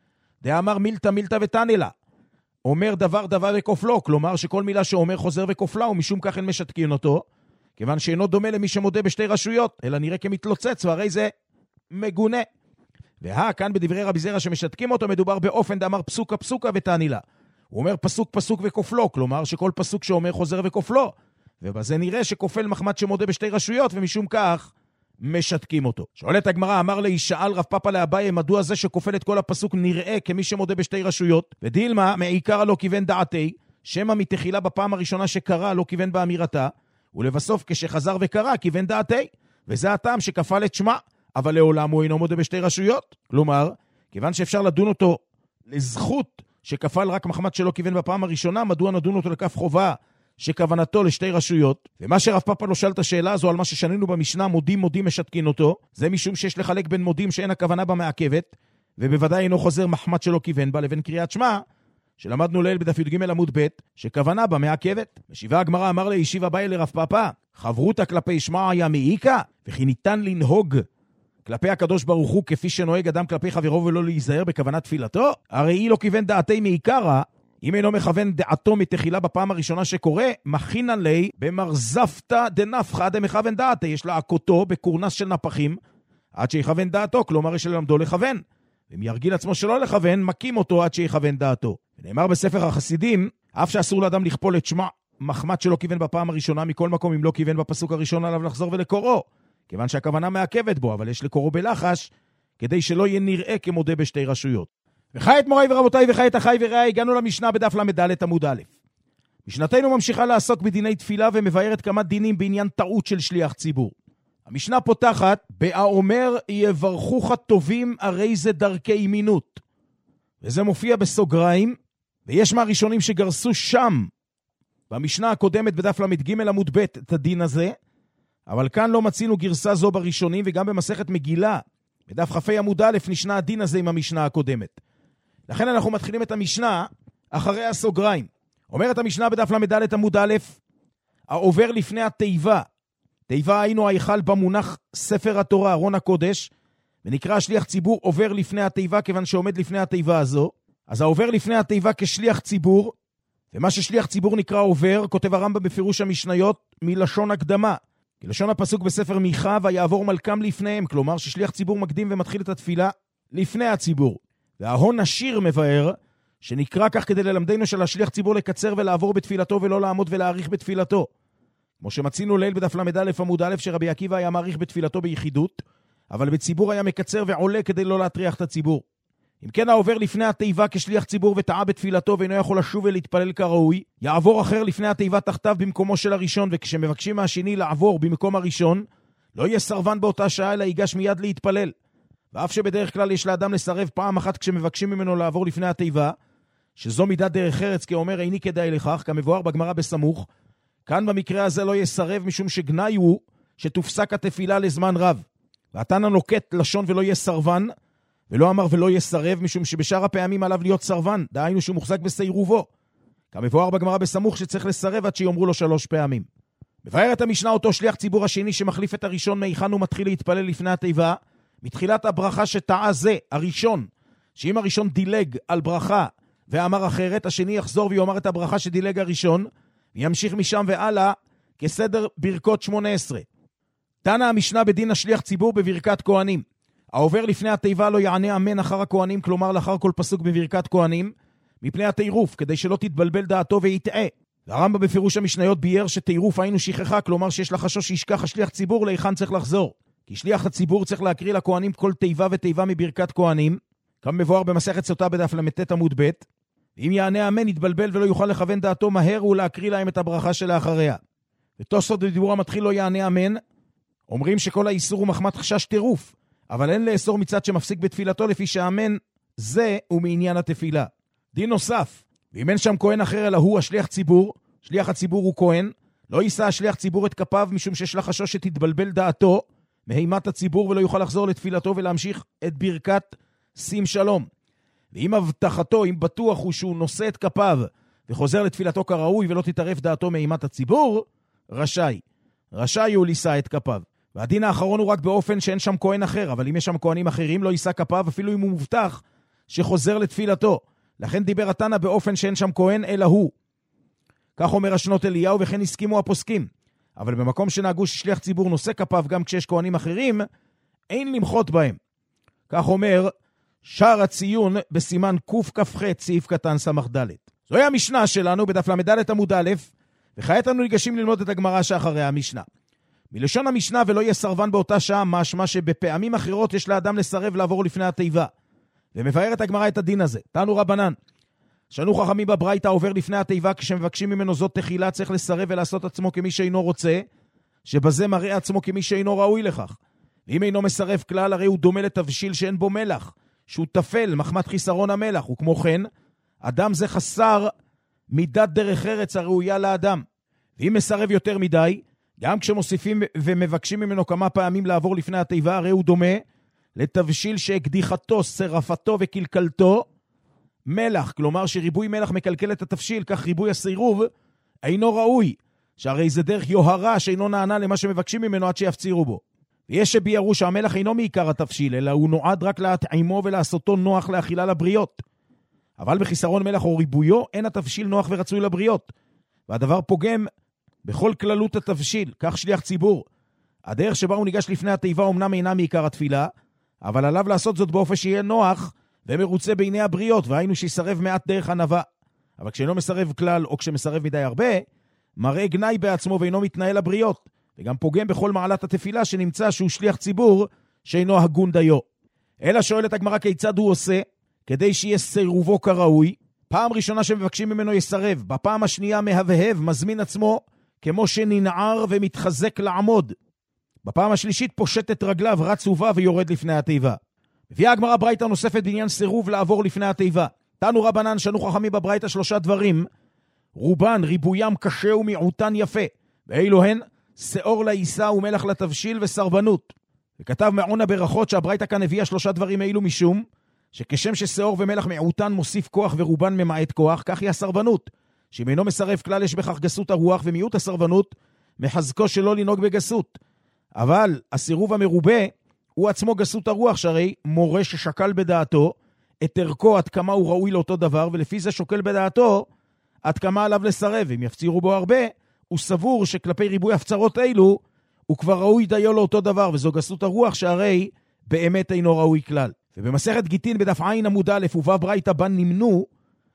דאמר מילתא מילתא ותנלה. אומר דבר דבר וכופלו, כלומר שכל מילה שאומר חוזר וכופלה, ומשום כך אין משתקין אותו, כיוון שאינו דומה למי שמודה בשתי רשויות, אלא נראה כמתלוצץ, והרי זה מגונה. כאן בדברי רבי זירא שמשתקים אותו, מדובר באופן דאמר פסוקה פסוקה ותענילה. הוא אומר פסוק פסוק וכופלו, כלומר שכל פסוק שאומר חוזר וכופלו, ובזה נראה שכופל מחמד שמודה בשתי רשויות, ומשום כך משתקים אותו. שואלת הגמרא, אמר לי, שאל רב פאפא לאביי, מדוע זה שכופל את כל הפסוק נראה כמי שמודה בשתי רשויות? ודילמה, מעיקר לא כיוון דעתי, שמא מתחילה בפעם הראשונה שקרא לא כיוון באמירתה, ולבסוף כשחזר וקרא כיוון דעתי, וזה הטעם שכפל את שמה, אבל לעולם הוא אינו מודה בשתי רשויות. כלומר, כיוון שאפשר לדון אותו לזכות שכפל רק מחמד שלא כיוון בפעם הראשונה, מדוע נדון אותו לכף חובה שכוונתו לשתי רשויות, ומה שרב פאפה לא שאל את השאלה הזו על מה ששנינו במשנה, מודים משתקין אותו, זה משום שיש לחלק בין מודים שאין הכוונה בה מעכבת, ובוודאי אינו חוזר מחמת שלא כיוון בה, לבין קריאת שמע, שלמדנו ליל בדף י"ג עמוד ב', שכוונה בה מעכבת. משיבה הגמרא, אמר לישיב אביי לרב פאפה, חברותה כלפי שמע היה מעיקה, וכי ניתן לנהוג כלפי הקדוש ברוך הוא כפי שנוהג אדם כלפי חברו ולא להיזהר בכוונת תפילתו? הרי היא לא כיוון דעתי מעיקרה, אם אינו מכוון דעתו מתחילה בפעם הראשונה שקורה, מכינן לי במרזפתא דנפחא דמכוון דעתי, יש לה עקותו בקורנס של נפחים, עד שיכוון דעתו, כלומר יש ללמדו לכוון. אם ירגיל עצמו שלא לכוון, מקים אותו עד שיכוון דעתו. ונאמר בספר החסידים, אף שאסור לאדם לכפול את שמע מחמת שלא כיוון בפעם הראשונה, מכל מקום אם לא כיוון בפסוק הראשון עליו לחזור ולקוראו, כיוון שהכוונה מעכבת בו, אבל יש לקוראו בלחש, כדי שלא יהיה נראה כמודה בשתי רשויות. וכעת מוריי ורבותיי וכעת אחיי ורעיי, הגענו למשנה בדף למד עמוד א'. משנתנו ממשיכה לעסוק בדיני תפילה ומבארת כמה דינים בעניין טעות של שליח ציבור. המשנה פותחת, באומר יברכוך טובים הרי זה דרכי מינות. וזה מופיע בסוגריים, ויש מהראשונים שגרסו שם, במשנה הקודמת בדף למד עמוד ב' את הדין הזה, אבל כאן לא מצינו גרסה זו בראשונים, וגם במסכת מגילה, בדף כ"ה עמוד א' נשנה הדין הזה עם המשנה הקודמת. לכן אנחנו מתחילים את המשנה אחרי הסוגריים. אומרת המשנה בדף למד עמוד א', העובר לפני התיבה, תיבה היינו ההיכל במונח ספר התורה, ארון הקודש, ונקרא שליח ציבור עובר לפני התיבה, כיוון שעומד לפני התיבה הזו. אז העובר לפני התיבה כשליח ציבור, ומה ששליח ציבור נקרא עובר, כותב הרמב"ם בפירוש המשניות מלשון הקדמה. כי לשון הפסוק בספר מיכה, ויעבור מלכם לפניהם, כלומר ששליח ציבור מקדים ומתחיל את התפילה לפני הציבור. וההון השיר מבאר, שנקרא כך כדי ללמדנו של השליח ציבור לקצר ולעבור בתפילתו ולא לעמוד ולהאריך בתפילתו. כמו שמצינו ליל בדף למד עמוד א' שרבי עקיבא היה מעריך בתפילתו ביחידות, אבל בציבור היה מקצר ועולה כדי לא להטריח את הציבור. אם כן העובר לפני התיבה כשליח ציבור וטעה בתפילתו ואינו יכול לשוב ולהתפלל כראוי, יעבור אחר לפני התיבה תחתיו במקומו של הראשון, וכשמבקשים מהשני לעבור במקום הראשון, לא יהיה סרבן באותה שעה אלא ייגש מיד להתפלל. ואף שבדרך כלל יש לאדם לסרב פעם אחת כשמבקשים ממנו לעבור לפני התיבה, שזו מידת דרך ארץ כאומר איני כדאי לכך, כמבואר בגמרא בסמוך, כאן במקרה הזה לא יסרב משום שגנאי הוא שתופסק התפילה לזמן רב. והתנא נוקט לשון ולא יהיה סרבן, ולא אמר ולא יסרב, משום שבשאר הפעמים עליו להיות סרבן, דהיינו שהוא מוחזק בסירובו. כמבואר בגמרא בסמוך שצריך לסרב עד שיאמרו לו 3 פעמים. מבארת המשנה אותו שליח ציבור השני שמחליף את הראשון מהיכן הוא מתחיל להתפלל לפני התיבה, מתחילת הברכה שטעה זה, הראשון, שאם הראשון דילג על ברכה ואמר אחרת, השני יחזור ויאמר את הברכה שדילג הראשון, וימשיך משם והלאה כסדר ברכות 18. דנה המשנה בדין השליח ציבור בברכת כהנים. העובר לפני התיבה לא יענה אמן אחר הכהנים, כלומר לאחר כל פסוק בברכת כהנים, מפני התירוף, כדי שלא תתבלבל דעתו ויטעה. והרמב"ם בפירוש המשניות ביאר שתירוף היינו שכחה, כלומר שיש לחשוש שישכח השליח ציבור להיכן צריך לחזור. כי שליח הציבור צריך להקריא לכהנים כל תיבה ותיבה מברכת כהנים, כמה מבואר במסכת סוטה בדף למד עמוד ב', ואם יענה אמן יתבלבל ולא יוכל לכוון דעתו מהר ולהקריא להם את הברכה שלאחריה. ותוספות בדיבור המתחיל לא יענה אמן, אומרים שכל האיסור הוא מחמת חשש טירוף, אבל אין לאסור מצד שמפסיק בתפילתו לפי שהאמן זה הוא מעניין התפילה. דין נוסף, ואם אין שם כהן אחר אלא הוא השליח ציבור, שליח הציבור הוא כהן, לא יישא השליח ציבור את כפיו משום שיש לחשוש שתתבלבל דעתו מהימת הציבור ולא יוכל לחזור לתפילתו ולהמשיך את ברכת שים שלום. ואם הבטחתו, אם בטוח הוא שהוא נושא את כפיו וחוזר לתפילתו כראוי ולא תתערף דעתו מהימת הציבור, רשאי הוא לישא את כפיו. והדין האחרון הוא רק באופן שאין שם כהן אחר, אבל אם יש שם כהנים אחרים לא יישא כפיו אפילו אם הוא מובטח שחוזר לתפילתו. לכן דיבר התנא באופן שאין שם כהן אלא הוא. כך אומר השנות אליהו וכן הסכימו הפוסקים. אבל במקום שנהגו ששליח ציבור נושא כפיו גם כשיש כהנים אחרים, אין למחות בהם. כך אומר שער הציון בסימן קכ"ח סעיף קטן ס"ד. זוהי המשנה שלנו בדף למד עמוד א', וכעת אנו ניגשים ללמוד את הגמרא שאחרי המשנה. מלשון המשנה ולא יהיה סרבן באותה שעה משמע שבפעמים אחרות יש לאדם לסרב לעבור לפני התיבה. ומבארת הגמרא את הדין הזה. תנו רבנן, שנו חכמים בברייתא עובר לפני התיבה כשמבקשים ממנו זאת תחילה צריך לסרב ולעשות עצמו כמי שאינו רוצה, שבזה מראה עצמו כמי שאינו ראוי לכך. ואם אינו מסרב כלל הרי הוא דומה לתבשיל שאין בו מלח, שהוא תפל מחמת חיסרון המלח, וכמו כן, אדם זה חסר מידת דרך ארץ הראויה לאדם. ואם מסרב יותר מדי, גם כשמוסיפים ומבקשים ממנו כמה פעמים לעבור לפני התיבה, הרי הוא דומה לתבשיל שהקדיחתו, שרפתו וקלקלתו מלח. כלומר שריבוי מלח מקלקל את התבשיל, כך ריבוי הסירוב אינו ראוי, שהרי זה דרך יוהרה שאינו נענה למה שמבקשים ממנו עד שיפצירו בו. ויש שביארו שהמלח אינו מעיקר התבשיל, אלא הוא נועד רק להטעימו ולעשותו נוח לאכילה לבריות. אבל בחיסרון מלח או ריבויו, אין התבשיל נוח ורצוי לבריות. והדבר פוגם בכל כללות התבשיל, כך שליח ציבור. הדרך שבה הוא ניגש לפני התיבה אמנם אינה מעיקר התפילה, אבל עליו לעשות זאת באופן שיהיה נוח ומרוצה בעיני הבריות, והיינו שיסרב מעט דרך ענווה. אבל כשאינו מסרב כלל או כשמסרב מדי הרבה, מראה גנאי בעצמו ואינו מתנהל הבריות, וגם פוגם בכל מעלת התפילה שנמצא שהוא שליח ציבור שאינו הגון דיו. אלא שואלת הגמרא כיצד הוא עושה כדי שיהיה סירובו כראוי. פעם ראשונה שמבקשים ממנו יסרב, בפעם השנייה מהבהב, מזמין עצמו כמו שננער ומתחזק לעמוד. בפעם השלישית פושט את רגליו, רץ ובא ויורד לפני התיבה. מביאה הגמרא ברייתא נוספת בעניין סירוב לעבור לפני התיבה. תנו רבנן שנו חכמים בברייתא 3 דברים, רובן ריבוים קשה ומיעוטן יפה, ואילו הן שאור לעיסה ומלח לתבשיל וסרבנות. וכתב מעונה ברכות שהברייתא כאן הביאה 3 דברים אילו משום שכשם ששאור ומלח מיעוטן מוסיף כוח ורובן ממעט כוח, כך היא הסרבנות, שאם אינו מסרב כלל יש בכך גסות הרוח, ומיעוט הסרבנות מחזקו שלא לנהוג בגסות. אבל הסירוב המרובה הוא עצמו גסות הרוח, שהרי מורה ששקל בדעתו את ערכו עד כמה הוא ראוי לאותו דבר, ולפי זה שוקל בדעתו עד כמה עליו לסרב. אם יפצירו בו הרבה, הוא סבור שכלפי ריבוי הפצרות אלו הוא כבר ראוי דיו לאותו דבר, וזו גסות הרוח שהרי באמת אינו ראוי כלל. ובמסכת גיטין בדף עין עמוד א' ובא ברייתא בן נמנו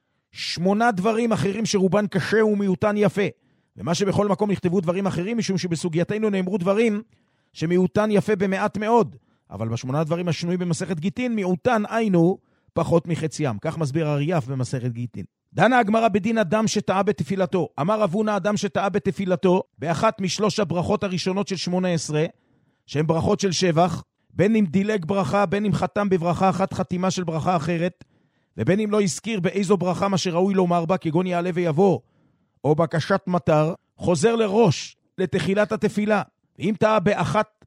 8 דברים אחרים שרובן קשה ומיעוטן יפה. ומה שבכל מקום נכתבו דברים אחרים, משום שבסוגייתנו נאמרו דברים שמיעוטן יפה במעט מאוד, אבל ב8 דברים השנויים במסכת גיטין, מיעוטן היינו פחות מחציים. כך מסביר אריאף במסכת גיטין. דנה הגמרא בדין אדם שטעה בתפילתו. אמר רב הונא אדם שטעה בתפילתו באחת משלוש הברכות הראשונות של 18, שהן ברכות של שבח, בין אם דילג ברכה, בין אם חתם בברכה אחת חתימה של ברכה אחרת, ובין אם לא הזכיר באיזו ברכה מה שראוי לומר בה, כגון יעלה ויבוא, או בקשת מטר, חוזר לראש, לתחילת התפילה. אם טעה באחת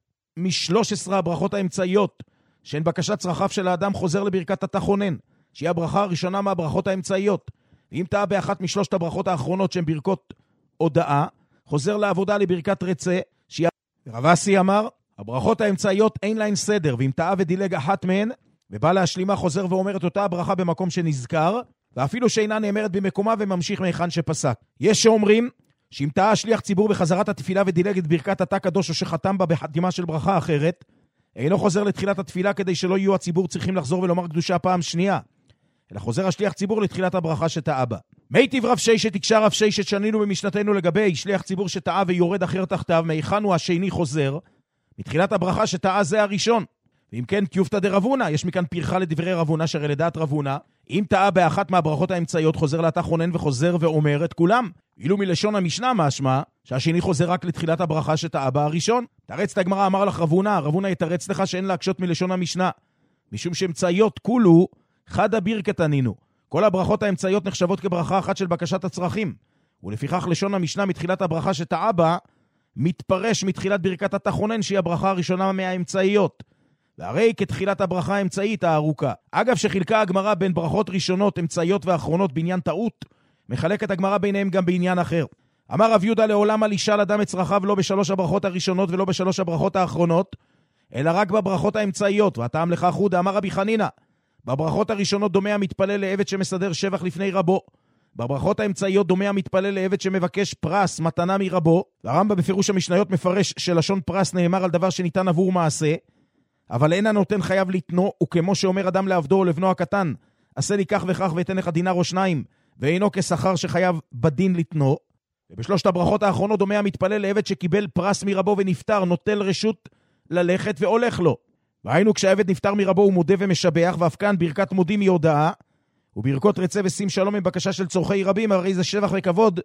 מ13 הברכות האמצעיות, שהן בקשת צרכיו של האדם, חוזר לברכת התחונן, שהיא הברכה הראשונה מהברכות האמצעיות. אם טעה באחת משלושת הברכות האחרונות, שהן ברכות הודאה, חוזר לעבודה לברכת רצה, שהיא... רב אסי אמר, הברכות האמצעיות אין להן סדר, ואם טעה ודילג אחת מהן, ובא להשלימה חוזר ואומר את אותה הברכה במקום שנזכר, ואפילו שאינה נאמרת במקומה וממשיך מהיכן שפסק. יש שאומרים שאם טעה שליח ציבור בחזרת התפילה ודילג את ברכת התא קדוש או שחתם בה בחתימה של ברכה אחרת, אינו חוזר לתחילת התפילה כדי שלא יהיו הציבור צריכים לחזור ולומר קדושה פעם שנייה, אלא חוזר השליח ציבור לתחילת הברכה שטעה בה. מיטיב רב ששת, הקשה רב ששת, שנינו במשנתנו לגבי שליח ציבור שטעה ויורד אחר תחתיו, מהיכן הוא השני חוזר? מתחילת הברכה שטעה זה הראשון. ואם כן, קיופתא דרב הונא, יש מכאן פרחה לדברי רב הונא, שהרי לדעת רב הונא, אם טעה באחת מהברכות האמצעיות, חוזר לתחונן וחוזר ואומר את כולם. אילו מלשון המשנה משמע, שהשני חוזר רק לתחילת הברכה שטעה בה הראשון. תרץ את הגמרא, אמר לך רב הונא, רב הונא יתרץ לך שאין להקשות מלשון המשנה, משום שאמצעיות כולו חד הברכת ענינו. כל הברכות האמצעיות נחשבות כברכה אחת של בקשת הצרכים, ולפיכך לשון המשנה מתחילת הברכה שטעה בה, מתפרש מתחילת ברכת התחונן, שהיא הברכה הראשונה מהאמצעיות. והרי כתחילת הברכה האמצעית הארוכה. אגב שחילקה הגמרא בין ברכות ראשונות, אמצעיות ואחרונות בעניין טעות, מחלקת הגמרא ביניהם גם בעניין אחר. אמר רב יהודה, לעולם אל ישאל אדם את צרכיו לא בשלוש הברכות הראשונות ולא בשלוש הברכות האחרונות, אלא רק בברכות האמצעיות. והטעם לכך הוא, אמר רבי חנינא, בברכות הראשונות דומה המתפלל לעבד שמסדר שבח לפני רבו. בברכות האמצעיות דומה המתפלל לעבד שמבקש פרס, מתנה מרבו. והרמב"ם בפירוש המשניות מפרש שלשון פרס נאמר על דבר שניתן עבור מעשה, אבל אין הנותן חייב לתנו, וכמו שאומר אדם לעבדו או לבנו הקטן, עשה לי כך וכך ואתן לך דינר או שניים, ואינו כשכר שחייב בדין לתנו. ובשלושת הברכות האחרונות דומה המתפלל לעבד שקיבל פרס מרבו ונפטר, נוטל רשות ללכת והולך לו. והיינו כשהעבד נפטר מרבו הוא מודה ומשבח, ואף כאן ברכת מודים היא הודאה, וברכות רצה ושים שלום עם בקשה של צורכי רבים, הרי זה שבח וכבוד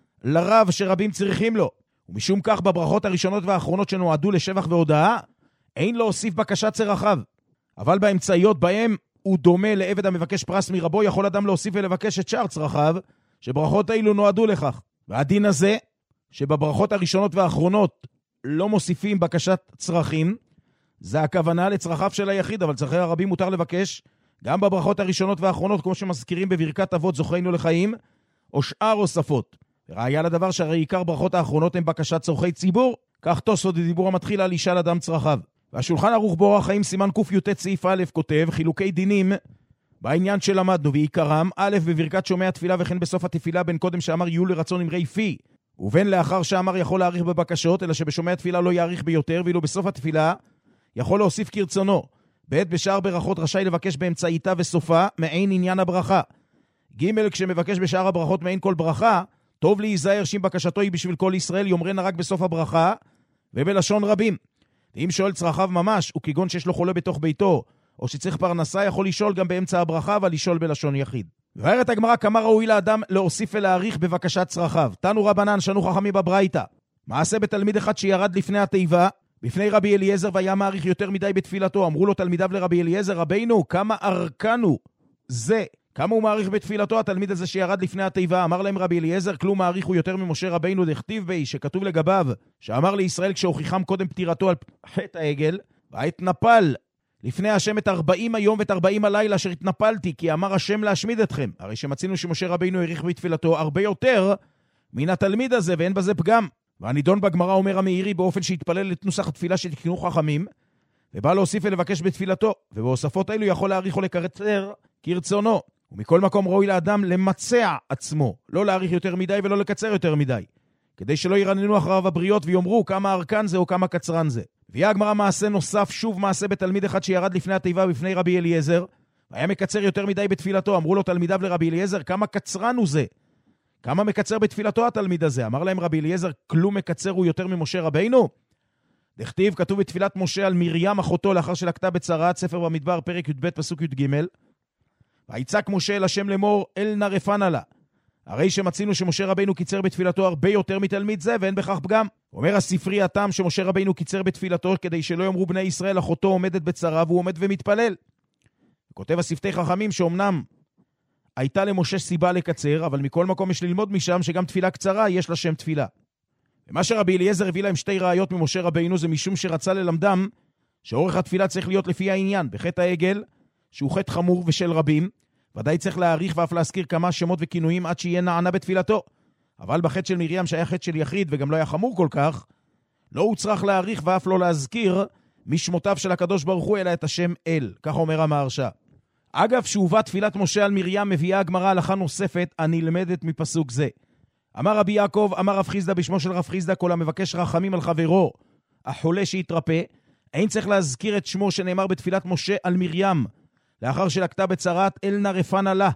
לרב שרבים צריכים לו. ומשום כך בברכות הראשונות והאחרונות שנועדו לשבח והודאה, אין להוסיף בקשת צרכיו. אבל באמצעיות בהם הוא דומה לעבד המבקש פרס מרבו, יכול אדם להוסיף ולבקש את שאר צרכיו, שברכות האלו נועדו לכך. והדין הזה, שבברכות הראשונות והאחרונות לא מוסיפים בקשת צרכים, זה הכוונה לצרכיו של היחיד, אבל צרכי הרבים מותר לבקש גם בברכות הראשונות והאחרונות, כמו שמזכירים בברכת אבות זוכינו לחיים, או שאר הוספות. וראיה לדבר שהרי עיקר ברכות האחרונות הם בקשת צורכי ציבור, כך תוספות בדיבור המתחיל על ישאל אדם צרכיו. והשולחן ערוך באורח חיים סימן קי"ט סעיף א' כותב חילוקי דינים בעניין שלמדנו, ועיקרם א' בברכת שומע תפילה וכן בסוף התפילה, בין קודם שאמר יהיו לרצון אמרי פי, ובין לאחר שאמר יכול להאריך בבקשות, אלא שבשומע תפילה לא יאריך ביותר, ואילו בסוף התפילה יכול להוסיף כרצונו. ב' בשאר ברכות רשאי לבקש באמצעיתה וסופה מעין עניין הברכה. ג' כשמבקש בשאר הברכות מעין כל ברכה, טוב להיזהר שאם בקשתו היא בשביל כל ישראל, יאמרנה רק בסוף הברכה ובלשון רבים. ואם שואל צרכיו ממש, וכגון שיש לו חולה בתוך ביתו, או שצריך פרנסה, יכול לשאול גם באמצע הברכה, אבל לשאול בלשון יחיד. ואומרת הגמרא, כמה ראוי לאדם להוסיף ולהאריך בבקשת צרכיו. תנו רבנן, שנו חכמים בברייתא. מעשה בתלמיד אחד שירד לפני התיבה, בפני רבי אליעזר, והיה מעריך יותר מדי בתפילתו. אמרו לו תלמידיו לרבי אליעזר, רבינו, כמה ארכנו זה? כמה הוא מעריך בתפילתו, התלמיד הזה שירד לפני התיבה? אמר להם רבי אליעזר, כלום מעריך הוא יותר ממשה רבינו, דכתיב בי, שכתוב לגביו, שאמר לישראל כשהוכיחם קודם פטירתו על חטא העגל, והתנפל לפני השם את 40 היום ואת 40 הלילה אשר התנפלתי, כי אמר השם להשמיד אתכם. הרי שמצינו שמשה רבינו העריך בתפילתו הרבה יותר מן התלמיד הזה, ואין בזה פגם. והנידון בגמרא אומר המאירי באופן שהתפלל את נוסח התפילה שתקנו חכמים, ובא להוסיף ולבקש בתפילתו, ובהוספות האלו יכול להאריך או לקצר כרצונו. ומכל מקום ראוי לאדם למצע עצמו, לא להאריך יותר מדי ולא לקצר יותר מדי, כדי שלא ירננו אחריו הבריות ויאמרו כמה ארכן זה או כמה קצרן זה. ויהיה הגמרא מעשה נוסף, שוב מעשה בתלמיד אחד שירד לפני התיבה בפני רבי אליעזר, והיה מקצר יותר מדי בתפילתו. אמרו לו תלמידיו לרבי אליעזר, כמה קצרן הוא זה? כמה מקצר בתפילתו התלמיד הזה? אמר להם רבי אליעזר, כלום מקצר הוא יותר ממשה רבינו? דכתיב, כתוב בתפילת משה על מרים אחותו לאחר שלקתה בצרת, ספר במדבר פרק י"ב פסוק י"ג, ויצעק משה אל השם לאמור, אל נא רפנה לה. הרי שמצינו שמשה רבינו קיצר בתפילתו הרבה יותר מתלמיד זה, ואין בכך פגם. אומר הספרי הטעם שמשה רבינו קיצר בתפילתו, כדי שלא יאמרו בני ישראל, אחותו עומדת בצרה, והוא עומד ומתפלל. כותב השפתי חכמים שאומנם הייתה למשה סיבה לקצר, אבל מכל מקום יש ללמוד משם שגם תפילה קצרה יש לה שם תפילה. ומה שרבי אליעזר הביא להם שתי ראיות ממשה רבינו, זה משום שרצה ללמדם שאורך התפילה צריך להיות לפי העניין. בחטא העגל, שהוא חטא חמור ושל רבים, ודאי צריך להאריך ואף להזכיר כמה שמות וכינויים עד שיהיה נענה בתפילתו. אבל בחטא של מרים שהיה חטא של יחיד וגם לא היה חמור כל כך, לא הוא צריך להאריך ואף לא להזכיר משמותיו של הקדוש ברוך הוא, אלא את השם אל. כך אומר המהרש"א. אגב, שהובא תפילת משה על מרים, מביאה הגמרא הלכה נוספת הנלמדת מפסוק זה. אמר רבי יעקב, אמר רב חיסדא בשמו של רב חיסדא, כל המבקש רחמים על חברו החולה שיתרפא, אין צריך להזכיר את שמו שנאמר בתפילת משה על מרים, לאחר שלקתה בצרת, אל נא רפנה לה,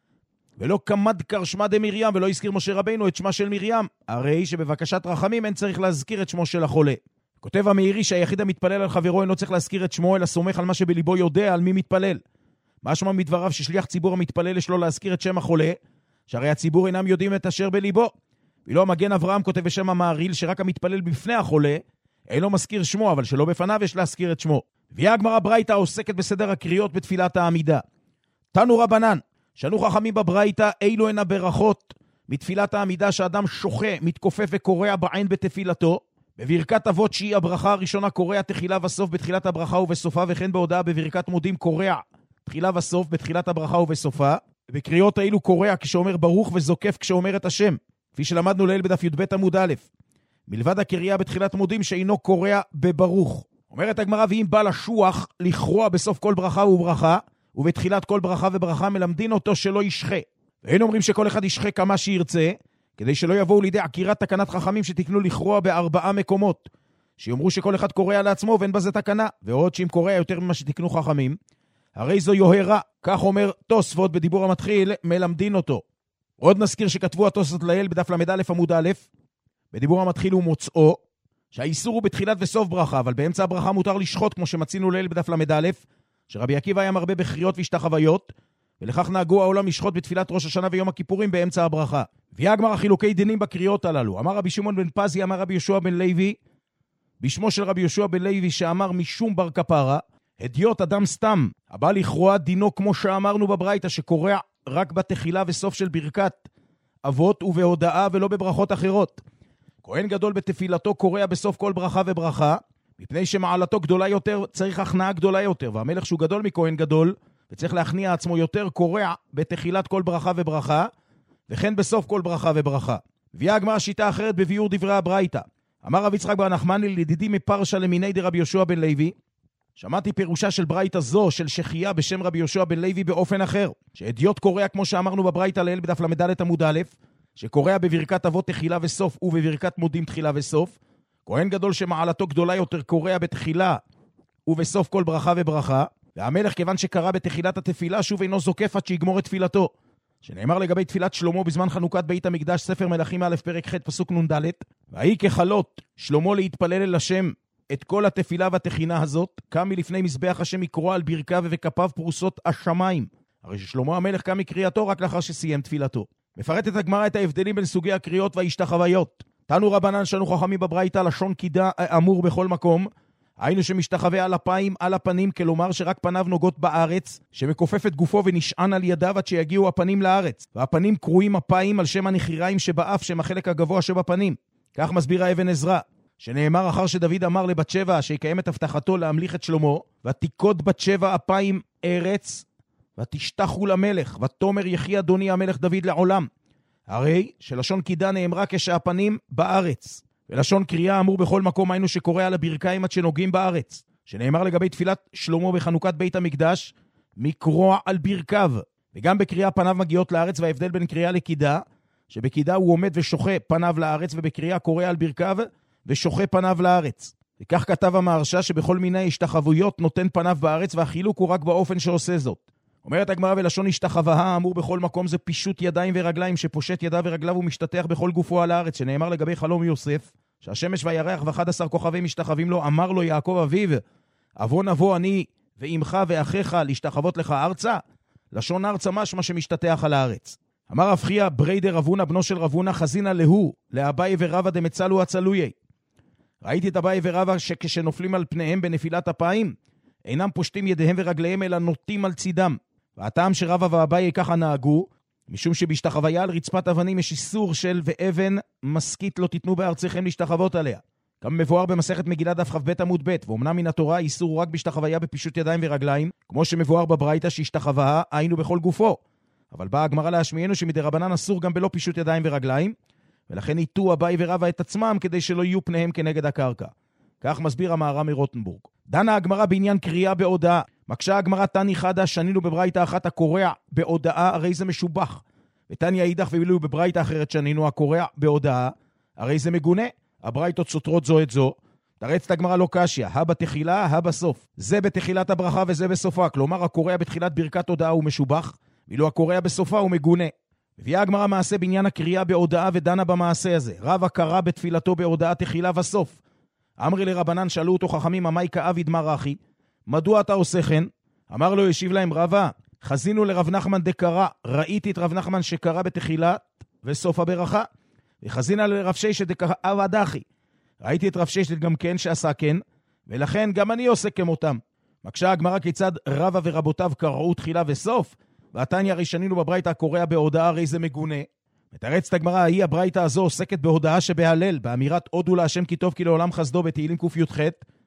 ולא כמד קרשמה דמרים, ולא הזכיר משה רבינו את שמה של מרים, הרי שבבקשת רחמים אין צריך להזכיר את שמו של החולה. כותב המאירי שהיחיד המתפלל על חברו אינו צריך להזכיר את שמו, אלא סומך על מה שבליבו יודע על מי מתפלל. משמע מדבריו ששליח ציבור המתפלל יש לו להזכיר את שם החולה, שהרי הציבור אינם יודעים את אשר בליבו. ואילו המגן אברהם כותב בשם המהרי"ל שרק המתפלל בפני החולה אינו מזכיר שמו, אבל שלא בפניו יש להזכיר את שמו. והיא הגמרא ברייתא עוסקת בסדר הקריאות בתפילת העמידה. תנו רבנן, שנו חכמים בברייתא, אילו הן הברכות מתפילת העמידה שאדם שוחה, מתכופף וקורע בעין בתפילתו. בברכת אבות שהיא הברכה הראשונה קורע תחילה וסוף בתחילת הברכה ובסופה, וכן בהודעה בברכת מודים קורע תחילה וסוף בתחילת הברכה ובסופה. בקריאות האלו קורע כשאומר ברוך וזוקף כשאומר את השם, כפי שלמדנו לעיל בדף י"ב עמוד א', מלבד הקריאה בתחילת מודים שאינו קורע בברוך. אומרת הגמרא, ואם בא לשוח לכרוע בסוף כל ברכה וברכה, ובתחילת כל ברכה וברכה מלמדין אותו שלא ישחה. ואין אומרים שכל אחד ישחה כמה שירצה, כדי שלא יבואו לידי עקירת תקנת חכמים שתקנו לכרוע ב4 מקומות, שיאמרו שכל אחד קורע לעצמו ואין בזה תקנה, ועוד שאם קורע יותר ממה שתקנו חכמים, הרי זו יוהרה, כך אומר תוספות בדיבור המתחיל, מלמדין אותו. עוד נזכיר שכתבו התוספות לעיל בדף למד עמוד א', בדיבור המתחיל ומוצאו, שהאיסור הוא בתחילת וסוף ברכה, אבל באמצע הברכה מותר לשחוט, כמו שמצינו לעיל בדף למד א', שרבי עקיבא היה מרבה בקריאות והשתחוויות, ולכך נהגו העולם לשחוט בתפילת ראש השנה ויום הכיפורים באמצע הברכה. והיא הגמרא חילוקי דינים בקריאות הללו. אמר רבי שמעון בן פזי, אמר רבי יהושע בן לוי, בשמו של רבי יהושע בן לוי שאמר משום בר כפרה, הדיוט אדם סתם, הבא לכרוע דינו כמו שאמרנו בברייתא, שקורע רק בתחילה וסוף של ברכת אבות ובהודעה ולא בברכות אחרות. כהן גדול בתפילתו קורא בסוף כל ברכה וברכה, מפני שמעלתו גדולה יותר, צריך הכנעה גדולה יותר, והמלך שהוא גדול מכהן גדול, וצריך להכניע עצמו יותר, קורא בתחילת כל ברכה וברכה, וכן בסוף כל ברכה וברכה. הביאה הגמרא שיטה אחרת בביאור דברי הברייתא. אמר רב יצחק בר נחמני לידידי מפרשה למיני דרבי יהושע בן לוי, שמעתי פירושה של ברייתא זו של שחייה בשם רבי יהושע בן לוי באופן אחר, שאדיוט קורא כמו שאמרנו בברייתא לעיל בדף למד עמוד א', שקורא בברכת אבות תחילה וסוף ובברכת מודים תחילה וסוף. כהן גדול שמעלתו גדולה יותר קורא בתחילה ובסוף כל ברכה וברכה, והמלך כיוון שקרא בתחילת התפילה שוב אינו זוקף עד שיגמור את תפילתו, שנאמר לגבי תפילת שלמה בזמן חנוכת בית המקדש, ספר מלכים א' פרק ח' פסוק נ"ד, והיא ככלות שלמה להתפלל אל השם את כל התפילה והתחינה הזאת, קם מלפני מזבח השם יקרוא על ברכיו וכפיו פרוסות השמיים. הרי ששלמה המלך קם מקריאתו רק לאחר שסיים תפילתו. מפרטת הגמרא את ההבדלים בין סוגי הקריאות וההשתחוויות. תנו רבנן שנו חכמים בברייתא לשון קידה אמור בכל מקום, היינו שמשתחווה על אפיים על הפנים, כלומר שרק פניו נוגעות בארץ, שמכופף את גופו ונשען על ידיו עד שיגיעו הפנים לארץ, והפנים קרויים אפיים על שם הנחיריים שבאף, שם החלק הגבוה שבפנים. כך מסביר האבן עזרא, שנאמר אחר שדוד אמר לבת שבע שיקיים את הבטחתו להמליך את שלמה, ותיקוד בת שבע אפיים ארץ ותשתחו למלך, ותאמר יחי אדוני המלך דוד לעולם. הרי שלשון קידה נאמרה כשהפנים בארץ, ולשון קריאה אמור בכל מקום, היינו שקורא על הברכיים עד שנוגעים בארץ, שנאמר לגבי תפילת שלמה בחנוכת בית המקדש מקרוע על ברכיו. וגם בקריאה פניו מגיעות לארץ, וההבדל בין קריאה לקידה, שבקידה הוא עומד ושוחה פניו לארץ, ובקריאה קורא על ברכיו ושוחה פניו לארץ. וכך כתב המהרש"א שבכל מיני השתחוויות נותן פניו בארץ, והחילוק הוא רק באופן שעושה זאת. אומרת הגמרא ולשון השתחווה אמור בכל מקום זה פישוט ידיים ורגליים, שפושט ידיו ורגליו ומשתטח בכל גופו על הארץ, שנאמר לגבי חלום יוסף שהשמש והירח ו11 כוכבים משתחווים לו, אמר לו יעקב אביו אבוא נבוא אני ואמך ואחיך להשתחוות לך ארצה. לשון ארצה משמע שמשתטח על הארץ. אמר רב חייא בריידר רבונה בנו של רבונה חזינה להו לאביי ורבא דמצלו הצלויי. ראיתי את אביי ורבא שכשנופלים על פניהם בנפילת אפיים אינם פושטים ידיהם ורגליהם אלא נוטים על צידם. והטעם שרבא ואביי ככה נהגו, משום שבהשתחוויה על רצפת אבנים יש איסור של ואבן משכית לא תיתנו בארציכם להשתחוות עליה. גם מבואר במסכת מגילה דף כ"ב עמוד ב', ואומנם מן התורה איסור רק בהשתחוויה בפישוט ידיים ורגליים, כמו שמבואר בברייתא שהשתחווה היינו בכל גופו. אבל באה הגמרא להשמיענו שמדרבנן אסור גם בלא פישוט ידיים ורגליים, ולכן איתו אביי ורבא את עצמם כדי שלא יהיו פניהם כנגד הקרקע. כך מסביר המהר"ם מרוטנבורג. דנה הגמרא בעניין קריאה בהודעה. מקשה הגמרא תני חדה שנינו בברייתא אחת הקורע בהודעה הרי זה משובח, ותניא אידך ואילו בברייתא אחרת שנינו הקורע בהודעה הרי זה מגונה. הברייתות סותרות זו את זו. תרצת הגמרא לא קשיא, הא בתחילה הא בסוף, זה בתחילת הברכה וזה בסופה, כלומר הקורע בתחילת ברכת הודעה הוא משובח, ואילו הקורע בסופה הוא מגונה. מביאה הגמרא מעשה בעניין הקריאה בהודעה ודנה במעשה הזה. רבא קרא בתפילתו בהודעה תחילה וסוף. אמרי לרבנן שאלו אותו חכמים ממאי כאביד מרחי, מדוע אתה עושה כן? אמר לו ישיב להם רבא, חזינו לרב נחמן דקרא, ראיתי את רב נחמן שקרא בתחילה וסוף הברכה, וחזינה לרב ששת דקרא ודחי, ראיתי את רב ששת גם כן שעשה כן, ולכן גם אני עושה כמותם. מקשה הגמרא כיצד רבא ורבותיו קראו תחילה וסוף, והתניא הרי שנינו בברייתא הקורע בהודעה הרי זה מגונה. מתרצת הגמרא ההיא הברייתא הזו עוסקת בהודעה שבהלל, באמירת הודו להשם כי טוב כי לעולם חסדו בתהילים קי"ח,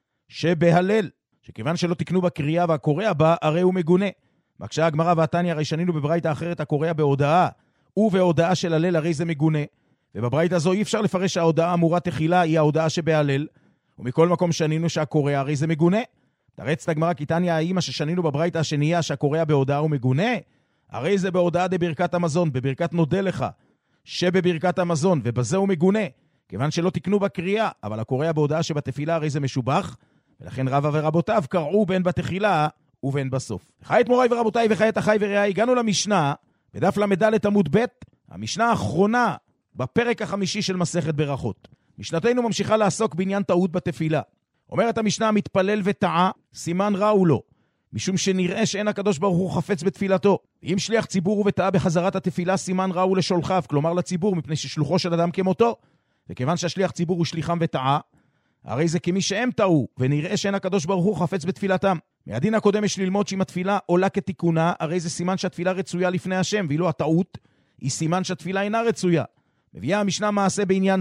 שבהלל, שכיוון שלא תקנו בקריאה והקורע בה, הרי הוא מגונה. מקשה הגמרא והתניא הרי שנינו בברייתא אחרת הקורע בהודעה, ובהודעה של הלל הרי זה מגונה. ובברייתא הזו אי אפשר לפרש שההודעה אמורה תחילה היא ההודעה שבהלל, ומכל מקום שנינו שהקורע הרי זה מגונה. תרצת הגמרא כי תניא האמא ששנינו בברייתא השנייה שהקורע בהודעה הוא מגונה, הרי זה בהודעה דברכת המזון, בברכת נודה לך, שבברכת המזון, ובזה הוא מגונה, כיוון שלא תקנו בקריאה, אבל הקורע בהודעה שבתפילה הרי זה משובח, ולכן רבא ורבותיו קראו בין בתחילה ובין בסוף. חיית מוריי ורבותיי וחיית אחי ורעי, הגענו למשנה, בדף למד עמוד ב', המשנה האחרונה בפרק החמישי של מסכת ברכות. משנתנו ממשיכה לעסוק בעניין טעות בתפילה. אומרת המשנה, המתפלל וטעה, סימן רע הוא לו, משום שנראה שאין הקדוש ברוך הוא חפץ בתפילתו. אם שליח ציבור הוא וטעה בחזרת התפילה, סימן רע הוא לשולחיו, כלומר לציבור, מפני ששלוחו של אדם כמותו. וכיוון שהשליח ציבור הוא שליחם וטעה, הרי זה כמי שהם טעו, ונראה שאין הקדוש ברוך הוא חפץ בתפילתם. מהדין הקודם יש ללמוד שאם התפילה עולה כתיקונה, הרי זה סימן שהתפילה רצויה לפני השם, ואילו הטעות היא סימן שהתפילה אינה רצויה. מביאה המשנה מעשה בעניין זה.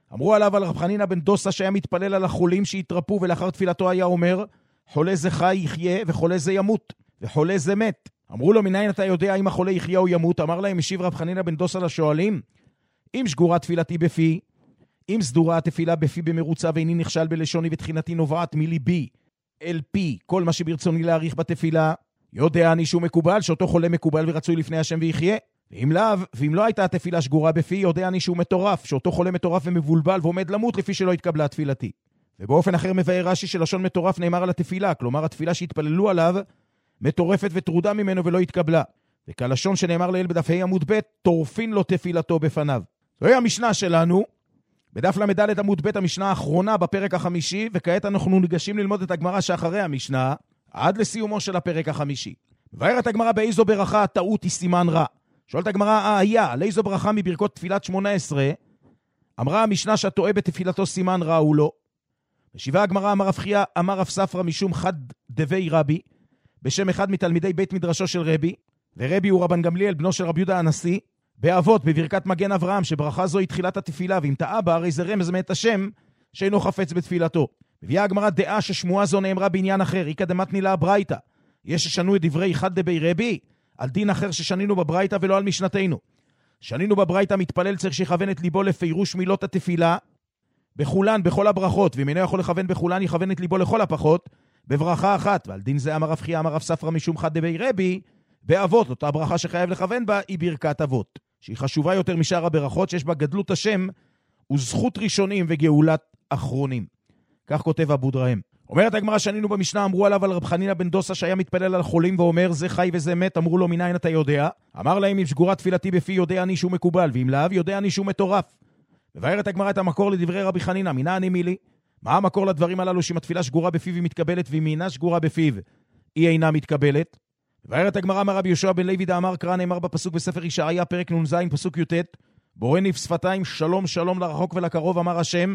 אמרו עליו על רב חנינא בן דוסה שהיה מתפלל על החולים שהתרפו, ולאחר תפילתו היה אומר, חולה זה חי יחיה וחולה זה ימות, וחולה זה מת. אמרו לו, מניין אתה יודע אם החולה יחיה או ימות? אמר להם, משיב רב חנינא בן דוסה לשואלים, אם שגורה תפילתי בפי, אם סדורה התפילה בפי במרוצה ואיני נכשל בלשוני ותחינתי נובעת מליבי אל פי כל מה שברצוני להאריך בתפילה, יודע אני שהוא מקובל, שאותו חולה מקובל ורצוי לפני השם ויחיה. ואם לא הייתה התפילה שגורה בפי, יודע אני שהוא מטורף, שאותו חולה מטורף ומבולבל ועומד למות לפי שלא התקבלה תפילתי. ובאופן אחר מבאר רש"י שלשון מטורף נאמר על התפילה, כלומר התפילה שהתפללו עליו מטורפת וטרודה ממנו ולא התקבלה. וכלשון שנאמר לעיל בדף ה' עמוד ב', טורפין לו תפילתו בפניו. זוהי המשנה שלנו, בדף למד עמוד ב', המשנה האחרונה בפרק החמישי, וכעת אנחנו ניגשים ללמוד את הגמרא שאחרי המשנה, עד לסיומו של הפרק החמישי. מבארת הגמרא באיזו ברכה הטעות היא סימן רע. שואלת הגמרא, היה, על איזו ברכה מברכות תפילת 18, אמרה המשנה שהטועה בתפילתו סימן רע הוא לא. משיבה הגמרא, אמר רב חייא, אמר רב ספרא משום חד דבי רבי, בשם אחד מתלמידי בית מדרשו של רבי, ורבי הוא רבן גמליאל, בנו של רבי יהודה הנשיא, באבות בברכת מגן אברהם, שברכה זו היא תחילת התפילה, ואם טעה בה, הרי זה רמז מאת השם, שאינו חפץ בתפילתו. מביאה הגמרא דעה ששמועה זו נאמרה בעניין אחר, איקא דמתני לה הברייתא. יש ששנו את דברי אחד דבי רבי, על דין אחר ששנינו בברייתא ולא על משנתנו. שנינו בברייתא מתפלל צריך שיכוון את ליבו לפירוש מילות התפילה, בכולן, בכל הברכות, ואם אינו יכול לכוון בכולן, יכוון את ליבו לכל הפחות, בברכה אחת. ועל דין זה אמר רב חייא, אמר רב ספרא משום חד דבי רבי, באבות, אותה ברכה שחייב לכוון בה, היא ברכת אבות, שהיא חשובה יותר משאר הברכות, שיש בה גדלות השם וזכות ראשונים וגאולת אחרונים. כך כותב אבו דרהם. אומרת הגמרא שנינו במשנה, אמרו עליו על רב חנינא בן דוסה שהיה מתפלל על חולים ואומר זה חי וזה מת, אמרו לו מניין אתה יודע? אמר להם אם שגורה תפילתי בפי יודע אני שהוא מקובל, ואם לאו יודע אני שהוא מטורף. מבארת הגמרא את המקור לדברי רבי חנינא, מינה אני מילי? מה המקור לדברים הללו שאם התפילה שגורה בפיו היא מתקבלת ואם אינה שגורה בפיו היא אינה מתקבלת? מבארת הגמרא מרבי יהושע בן לוי דאמר קרא, נאמר בפסוק בספר ישעיה פרק נ"ז פסוק י"ט, בורא ניף שפתיים שלום שלום לרחוק ולקרוב אמר השם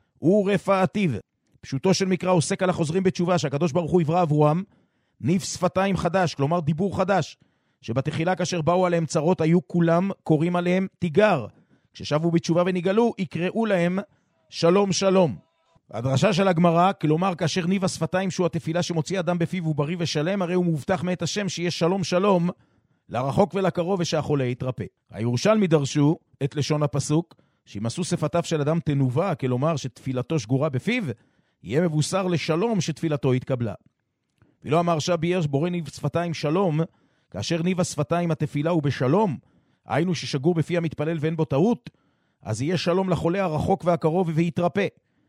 ורפאתיו. פשוטו של מקרא עוסק על החוזרים בתשובה שהקדוש ברוך הוא יברא עבורם ניף שפתיים חדש, כלומר דיבור חדש, שבתחילה כאשר באו עליהם צרות היו כולם קוראים עליהם תיגר, כששבו בתשובה ונגאלו יקראו להם שלום שלום. הדרשה של הגמרא, כלומר כאשר ניב השפתיים שהוא התפילה שמוציא אדם בפיו הוא בריא ושלם, הרי הוא מובטח מאת השם שיהיה שלום שלום לרחוק ולקרוב ושהחולה יתרפא. הירושלמי דרשו את לשון הפסוק שאם עשו שפתיו של אדם תנובה, כלומר שתפילתו שגורה בפיו, יהיה מבוסר לשלום שתפילתו התקבלה. ולא אמר שבי הרש בורא ניב שפתיים שלום, כאשר ניב השפתיים התפילה הוא בשלום, היינו ששגור בפי המתפלל ואין בו טעות, אז יהיה שלום לחולה הרחוק והקרוב ויתרפא.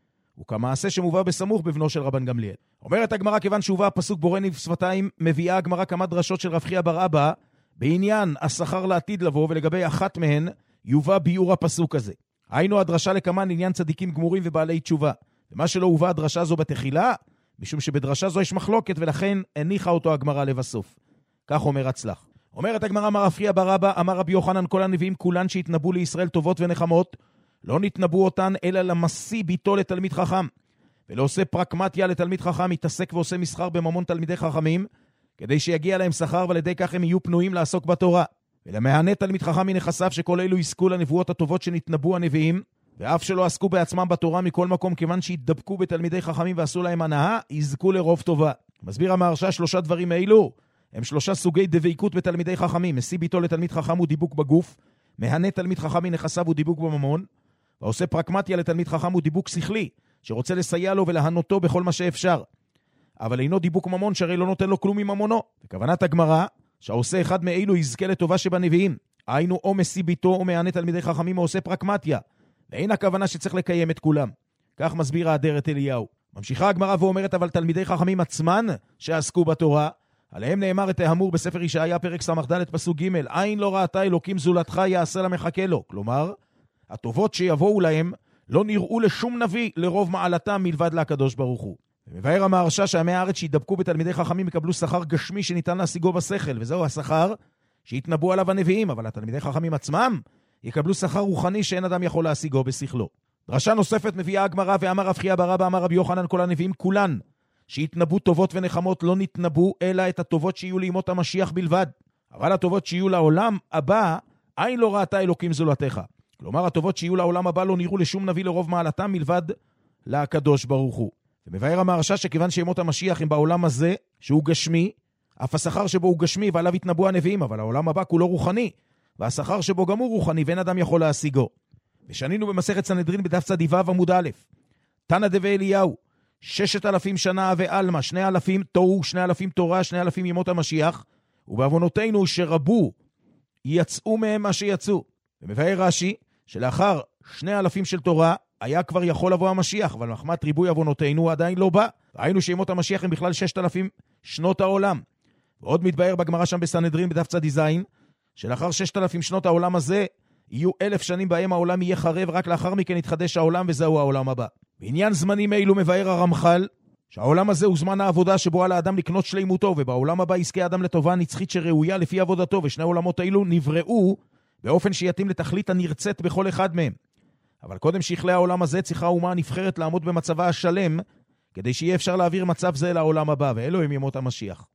וכמעשה שמובא בסמוך בבנו של רבן גמליאל. אומרת הגמרא, כיוון שהובא הפסוק בורא ניב שפתיים, מביאה הגמרא כמה דרשות של רב חייא בר אבא, בעניין השכר לעתיד לבוא, ולגבי אחת מהן יובא ביאור הפסוק הזה. היינו הדרשה לכמן עניין צדיקים גמורים ובעלי תשובה. ומה שלא הובא הדרשה זו בתחילה, משום שבדרשה זו יש מחלוקת, ולכן הניחה אותו הגמרא לבסוף. כך אומר הצלח. אומרת הגמרא, אמר רב חייא בר אבא, אמר רבי יוחנן, כל הנביאים כולן שהתנבאו לישראל טובות ונחמות, לא נתנבאו אותן אלא למשיא ביתו לתלמיד חכם, ולא עושה פרקמטיה לתלמיד חכם, מתעסק ועושה מסחר בממון תלמידי חכמים, כדי שיגיע להם שכר, ועל ידי כך הם יהיו פנויים לעסוק בתורה. ולמענה תלמיד חכם מנכסיו שכל אלו יזכו לנבואות הטובות שנתנבאו הנביאים, ואף שלא עסקו בעצמם בתורה מכל מקום, כיוון שהתדבקו בתלמידי חכמים ועשו להם הנאה, יזכו לרוב טובה. מסביר המהרש"א, שלושה דברים האלו הם שלושה סוגי דבקות בתלמידי חכמים. משיא ביתו לתלמיד חכם הוא דיבוק בגוף, מהנה תלמיד חכם מנכסיו הוא דיבוק בממון, ועושה פרקמטיה לתלמיד חכם הוא דיבוק שכלי, שרוצה לסייע לו ולהנותו בכל מה שאפשר. אבל אינו דיבוק ממון, שהרי לא נותן לו כלום מממונו. וכוונת הגמרא, שהעושה אחד מאלו יזכה לטובה שבנביאים. היינו או משיא ביתו או מהנה תלמידי חכמים או עושה פרקמטיה. ואין הכוונה שצריך לקיים את כולם. כך מסביר האדרת אליהו. ממשיכה הגמרא ואומרת, אבל תלמידי חכמים עצמן שעסקו בתורה, עליהם נאמר את האמור בספר ישעיה פרק ס"ד פסוק ג', עין לא ראתה אלוקים זולתך יעשה לה מחכה לו. כלומר, הטובות שיבואו להם לא נראו לשום נביא לרוב מעלתם מלבד לקדוש ברוך הוא. ומבאר המהרש"א שעמי הארץ שידבקו בתלמידי חכמים יקבלו שכר גשמי שניתן להשיגו בשכל, וזהו השכר שהתנבאו עליו הנביאים, אבל התלמידי חכמים עצמם יקבלו שכר רוחני שאין אדם יכול להשיגו בשכלו. דרשה נוספת מביאה הגמרא, ואמר רב חייא בר אבא, אמר רבי יוחנן, כל הנביאים כולן שהתנבאו טובות ונחמות לא נתנבאו אלא את הטובות שיהיו לימות המשיח בלבד, אבל הטובות שיהיו לעולם הבא עין לא ראתה אלוקים זולתך. כלומר, הטובות שיהיו לעולם הבא לא נראו לשום נביא לרוב מעלתם מלבד לקדוש ברוך הוא. ומבאר המהרש"א שכיוון שימות המשיח הם בעולם הזה, שהוא גשמי, אף השכר שבו הוא גשמי ועליו התנבאו הנביאים, אבל העולם הבא כולו רוחני, והשכר שבו גם הוא רוחני ואין אדם יכול להשיגו. ושנינו במסכת סנהדרין בדף צדיו עמוד א', תנא דבי אליהו, 6,000 שנה ועלמא, 2,000 תוהו, 2,000 תורה, 2,000 ימות המשיח, ובעוונותינו שרבו, יצאו מהם מה שיצאו. ומבאר רש"י, שלאחר 2,000 של תורה, היה כבר יכול לבוא המשיח, אבל מחמת ריבוי עוונותינו עדיין לא בא. ראינו שימות המשיח הם בכלל 6,000 שנות העולם. ועוד מתבאר בגמרא שם בסנהדרין בדף צ"ז, שלאחר 6,000 שנות העולם הזה, יהיו 1,000 שנים בהם העולם יהיה חרב, רק לאחר מכן יתחדש העולם וזהו העולם הבא. בעניין זמנים אלו מבאר הרמח"ל, שהעולם הזה הוא זמן העבודה שבו על האדם לקנות שלימותו, ובעולם הבא יזכה אדם לטובה נצחית שראויה לפי עבודתו, ושני העולמות האלו נבראו באופן שיתאים לתכלית הנרצית בכל אחד מהם. אבל קודם שיכלה העולם הזה צריכה האומה הנבחרת לעמוד במצבה השלם, כדי שיהיה אפשר להעביר מצב זה לעולם הבא, ואלו הם ימות המשיח.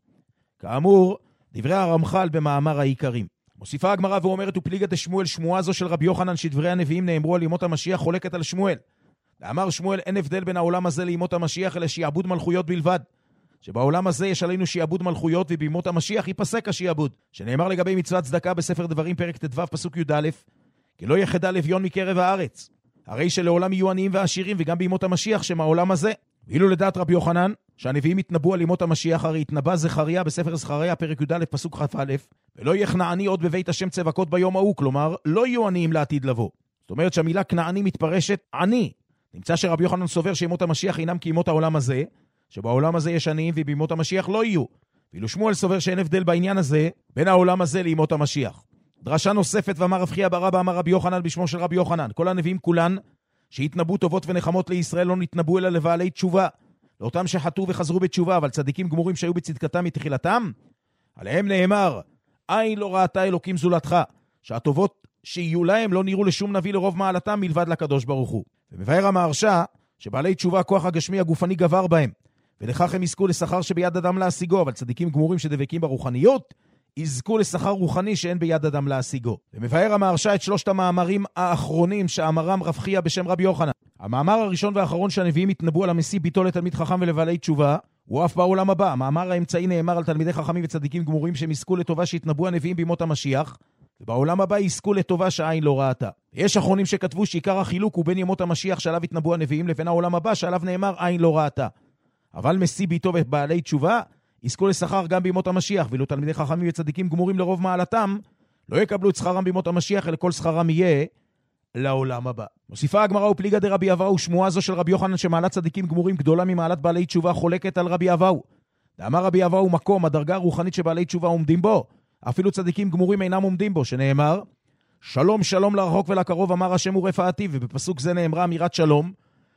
כאמור, דברי הרמח"ל במאמר העיקרים. מוסיפה הגמרא ואומרת, ופליגה דשמואל, שמועה זו של רבי יוחנן שדברי הנביאים נאמרו על ימות המשיח חולקת על שמואל. ואמר שמואל, אין הבדל בין העולם הזה לימות המשיח, אלא שיעבוד מלכויות בלבד. שבעולם הזה יש עלינו שיעבוד מלכויות, ובימות המשיח ייפסק השיעבוד. שנאמר לגבי מצוות צדקה בספר דברים פרק ט"ו פסוק י"א, כי לא יחדל אביון מקרב הארץ. הרי שלעולם יהיו עניים ועשירים, וגם בימות המשיח שמהעולם הזה. ואילו לדעת רבי יוחנן, שהנביאים התנבאו על ימות המשיח, הרי התנבא זכריה בספר זכריה פרק י"א פסוק כ"א, ולא יהיה כנעני עוד בבית השם צבקות ביום ההוא, כלומר לא יהיו עניים לעתיד לבוא. זאת אומרת שהמילה כנעני מתפרשת עני. נמצא שרבי יוחנן סובר שימות המשיח אינם כימות העולם הזה, שבעולם הזה יש עניים ובימות המשיח לא יהיו. ואילו שמואל סובר שאין הבדל בעניין הזה בין העולם הזה לימות המשיח. דרשה נוספת ואמר רב חייא בר אבא אמר רבי יוחנן בשמו של רבי יוחנן, כל הנביאים כולן שהתנבאו טובות ונחמות לישראל לא נתנבאו אלא לבעלי תשובה, לאותם שחטאו וחזרו בתשובה, אבל צדיקים גמורים שהיו בצדקתם מתחילתם, עליהם נאמר, עין לא ראתה אלוקים זולתך, שהטובות שיהיו להם לא נראו לשום נביא לרוב מעלתם מלבד לקדוש ברוך הוא. ומבאר המהרש"א שבעלי תשובה הכוח הגשמי הגופני גבר בהם, ולכך הם יזכו לשכר שביד אדם להשיגו, אבל צדיקים גמורים שדבקים ברוחניות יזכו לשכר רוחני שאין ביד אדם להשיגו. ומבאר המהרש"א את שלושת המאמרים האחרונים שאמרם רב חייא בשם רבי יוחנן. המאמר הראשון והאחרון שהנביאים התנבאו על המסיא ביתו לתלמיד חכם ולבעלי תשובה, הוא אף בעולם הבא. המאמר האמצעי נאמר על תלמידי חכמים וצדיקים גמורים שהם יזכו לטובה שהתנבאו הנביאים בימות המשיח, ובעולם הבא יזכו לטובה שעין לא ראתה. יש אחרונים שכתבו שעיקר החילוק הוא בין ימות המשיח שעליו התנבאו הנביאים לבין העולם הבא שעליו נאמר עין לא ראתה. אבל מסיא ביתו ובעלי תשובה יזכו לשכר גם בימות המשיח, ואילו תלמידי חכמים וצדיקים גמורים לרוב מעלתם לא יקבלו את שכרם בימות המשיח, אלא כל שכרם יהיה לעולם הבא. מוסיפה הגמרא ופליגה דרבי אבאו, שמועה זו של רבי יוחנן שמעלת צדיקים גמורים גדולה ממעלת בעלי תשובה חולקת על רבי אבאו. דאמר רבי אבאו מקום, הדרגה הרוחנית שבעלי תשובה עומדים בו, אפילו צדיקים גמורים אינם עומדים בו, שנאמר, שלום שלום לרחוק ולקרוב אמר השם ורפאתי, ובפסוק זה נאמרה אמירת שלום,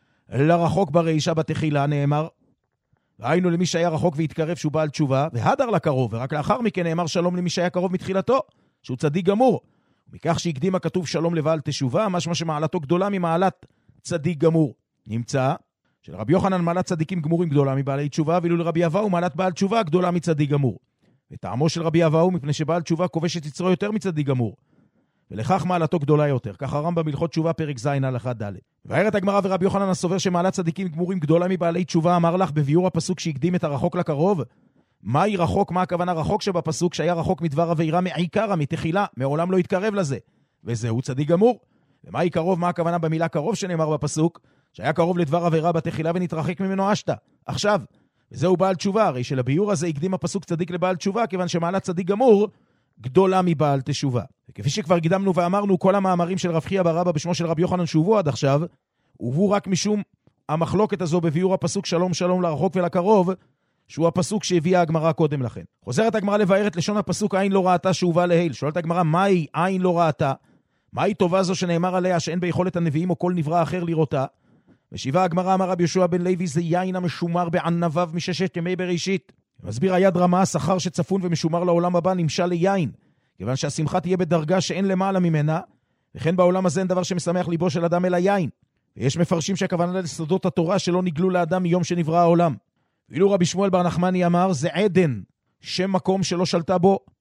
לרחוק ברישה בתחילה נאמר, ראינו למי שהיה רחוק והתקרב שהוא בעל תשובה, והדר לקרוב, ורק לאחר מכן נאמר שלום למי שהיה קרוב מתחילתו, שהוא צדיק גמור. ומכך שהקדים הכתוב שלום לבעל תשובה, משמע שמעלתו גדולה ממעלת צדיק גמור. נמצא שלרבי יוחנן מעלת צדיקים גמורים גדולה מבעלי תשובה, ואילו לרבי אבאו מעלת בעל תשובה גדולה מצדיק גמור. וטעמו של רבי אבאו מפני שבעל תשובה כובש את יצרו יותר מצדיק גמור, ולכך מעלתו גדולה יותר. כך הרמב"ם בהלכות תשובה פרק ז' הלכה ד'. והערת הגמרא ורבי יוחנן הסובר שמעלת צדיקים גמורים גדולה מבעלי תשובה אמר לך בביאור הפסוק שהקדים את הרחוק לקרוב. מהי רחוק? מה הכוונה רחוק שבפסוק? שהיה רחוק מדבר עבירה מעיקרא, מתחילה, מעולם לא התקרב לזה, וזהו צדיק גמור. ומהי קרוב? מה הכוונה במילה קרוב שנאמר בפסוק? שהיה קרוב לדבר עבירה בתחילה ונתרחק ממנו אשתה. עכשיו, וזהו בעל תשובה, הרי שלביאור הזה הקדים הפסוק צדיק לבעל תשובה, כיוון שמעלת צדיק גמור גדולה מבעל תשובה. וכפי שכבר גידמנו ואמרנו, כל המאמרים של רב חייא בר אבא בשמו של רבי יוחנן שהובאו עד עכשיו, הובאו רק משום המחלוקת הזו בביאור הפסוק שלום שלום לרחוק ולקרוב, שהוא הפסוק שהביאה הגמרא קודם לכן. חוזרת הגמרא לבאר את לשון הפסוק עין לא ראתה שהובא להיל. שואלת הגמרא, מהי עין לא ראתה? מהי טובה זו שנאמר עליה שאין ביכולת הנביאים או כל נברא אחר לראותה? משיבה הגמרא אמר רבי יהושע בן לוי, זה יין המשומר בענביו מששת ימי בראשית. מסביר היד רמה, השכר שצפון ומשומר לעולם הבא נמשל ליין, כיוון שהשמחה תהיה בדרגה שאין למעלה ממנה, וכן בעולם הזה אין דבר שמשמח ליבו של אדם אלא יין. ויש מפרשים שהכוונה לסודות התורה שלא נגלו לאדם מיום שנברא העולם. ואילו רבי שמואל בר נחמני אמר, זה עדן, שם מקום שלא שלטה בו,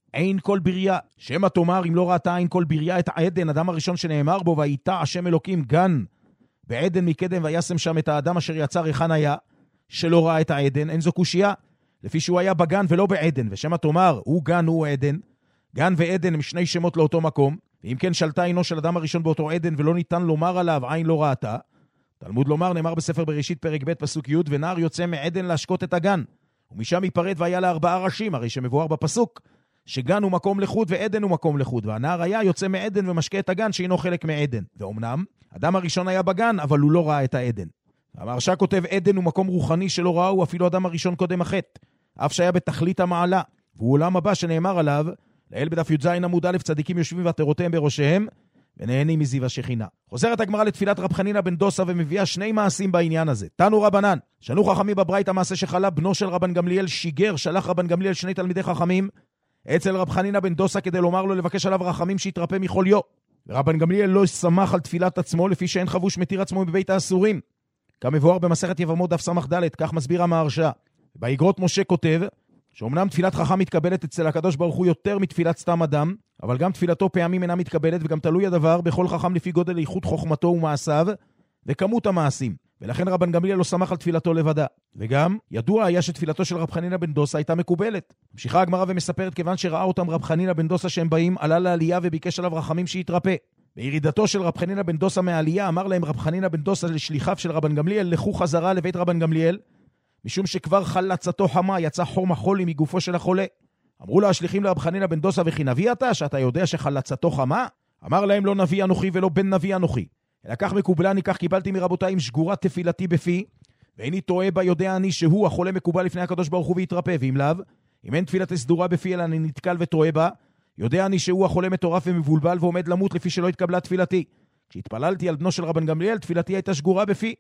אין כל בריה. שמא תאמר, אם לא ראתה אין כל בריה את עדן, אדם הראשון שנאמר בו, והייתה השם אלוקים גן בעדן מקדם, וישם שם את האדם אשר יצר היכן היה, שלא ראה את העדן, אין זו קושיה, לפי שהוא היה בגן ולא בעדן. ושמא תאמר, הוא גן, הוא עדן. גן ועדן הם שני שמות לאותו מקום, ואם כן שלטה עינו של אדם הראשון באותו עדן, ולא ניתן לומר עליו, עין לא ראתה. תלמוד לומר, נאמר בספר בראשית פרק ב' פסוק י', ונער יוצא מעדן להשקות את הגן, ומשם ייפרד והיה לה 4 ראשים, הרי שמבואר בפסוק, שגן הוא מקום לחוד ועדן הוא מקום לחוד, והנער היה יוצא מעדן ומשקה את הגן שאינו חלק מעדן. ואומנם, אדם הראשון היה בגן, אבל הוא לא ראה את העדן. המהרש"א כותב, עדן הוא מקום רוחני שלא ראו אפילו אדם הראשון קודם החטא, אף שהיה בתכלית המעלה, והוא עולם הבא שנאמר עליו, לאל בדף י"ז עמוד א', צדיקים יושבים ועטרותיהם בראשיהם, ונהנים מזיו השכינה. חוזרת הגמרא לתפילת רב חנינא בן דוסא ומביאה 2 מעשים בעניין הזה. תנו רבנן, שנו חכמים בברייתא מעשה שחלה בנו של רבן גמליאל שיגר, שלח רבן גמליאל 2 תלמידי חכמים אצל רב חנינא בן דוסא כדי לומר לו לבקש עליו רחמים שיתרפא מחוליו. ורבן גמליאל לא שמח על תפילת עצמו, לפי שאין חבוש מתיר עצמו בבית האסורים, כמבואר במסכת יבמות דף ס"ד, כך מסביר המהרש"א. באיגרות משה כותב שאומנם תפילת חכם מתקבלת אצל הקדוש ברוך הוא יותר מתפילת סתם אדם, אבל גם תפילתו פעמים אינה מתקבלת, וגם תלוי הדבר בכל חכם לפי גודל איכות חוכמתו ומעשיו וכמות המעשים, ולכן רבן גמליאל לא שמח על תפילתו לבדה. וגם ידוע היה שתפילתו של רב חנינא בן דוסא הייתה מקובלת. ממשיכה הגמרא ומספרת, כיוון שראה אותם רב חנינא בן דוסא שהם באים, עלה לעלייה וביקש עליו רחמים שיתרפא. בירידתו של רב חנינא בן דוסא מהעלייה, אמר להם רב חנינא בן דוסא לשליחיו של רבן גמליאל, לכו חזרה לבית רבן גמליאל, משום שכבר חלצתו חמה, יצא חום החולי מגופו של החולה. אמרו לה השליחים לרב חנינא בן דוסא, וכי נביא אתה, שאתה יודע שחלצתו חמה? אמר להם, לא נביא אנוכי ולא בן נביא אנוכי, אלא כך מקובלני, כך קיבלתי מרבותיי, עם שגורת תפילתי בפי, ואיני טועה בה, יודע אני שהוא החולה מקובל לפני הקדוש ברוך הוא ויתרפא, ואם לאו, אם אין תפילתי סדורה בפי אלא אני נתקל וטועה בה, יודע אני שהוא החולה מטורף ומבולבל ועומד למות לפי שלא התקבלה תפילתי. כשהתפללתי על בנו של רבן גמליאל, תפילתי הייתה שגורה בפי.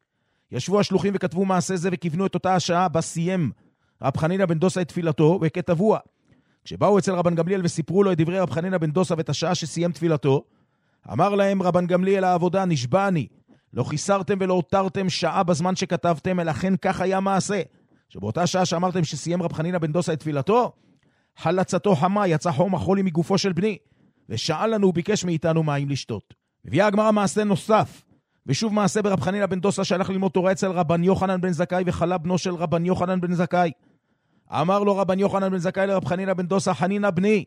ישבו השלוחים וכתבו מעשה זה וכיוונו את אותה השעה בה סיים רב חנינא בן דוסא את תפילתו, וכתבוה. כשבאו אצל רבן גמליאל וסיפרו לו את דברי רב חנינא בן דוסא ואת השעה שסיים תפילתו, אמר להם רבן גמליאל העבודה, נשבע אני, לא חיסרתם ולא הותרתם שעה בזמן שכתבתם, אלא כן כך היה מעשה, שבאותה שעה שאמרתם שסיים רב חנינא בן דוסא את תפילתו, חלצתו חמה, יצא חום החולי מגופו של בני, ושאל לנו וביקש מאיתנו מים לשתות. מביאה הגמרא מעשה נוסף, ושוב מעשה ברב חנינא בן דוסא שהלך ללמוד תורה אצל רבן יוחנן בן זכאי, וחלה בנו של רבן יוחנן בן זכאי. אמר לו רבן יוחנן בן זכאי לרב חנינא בן דוסא, חנינא בני,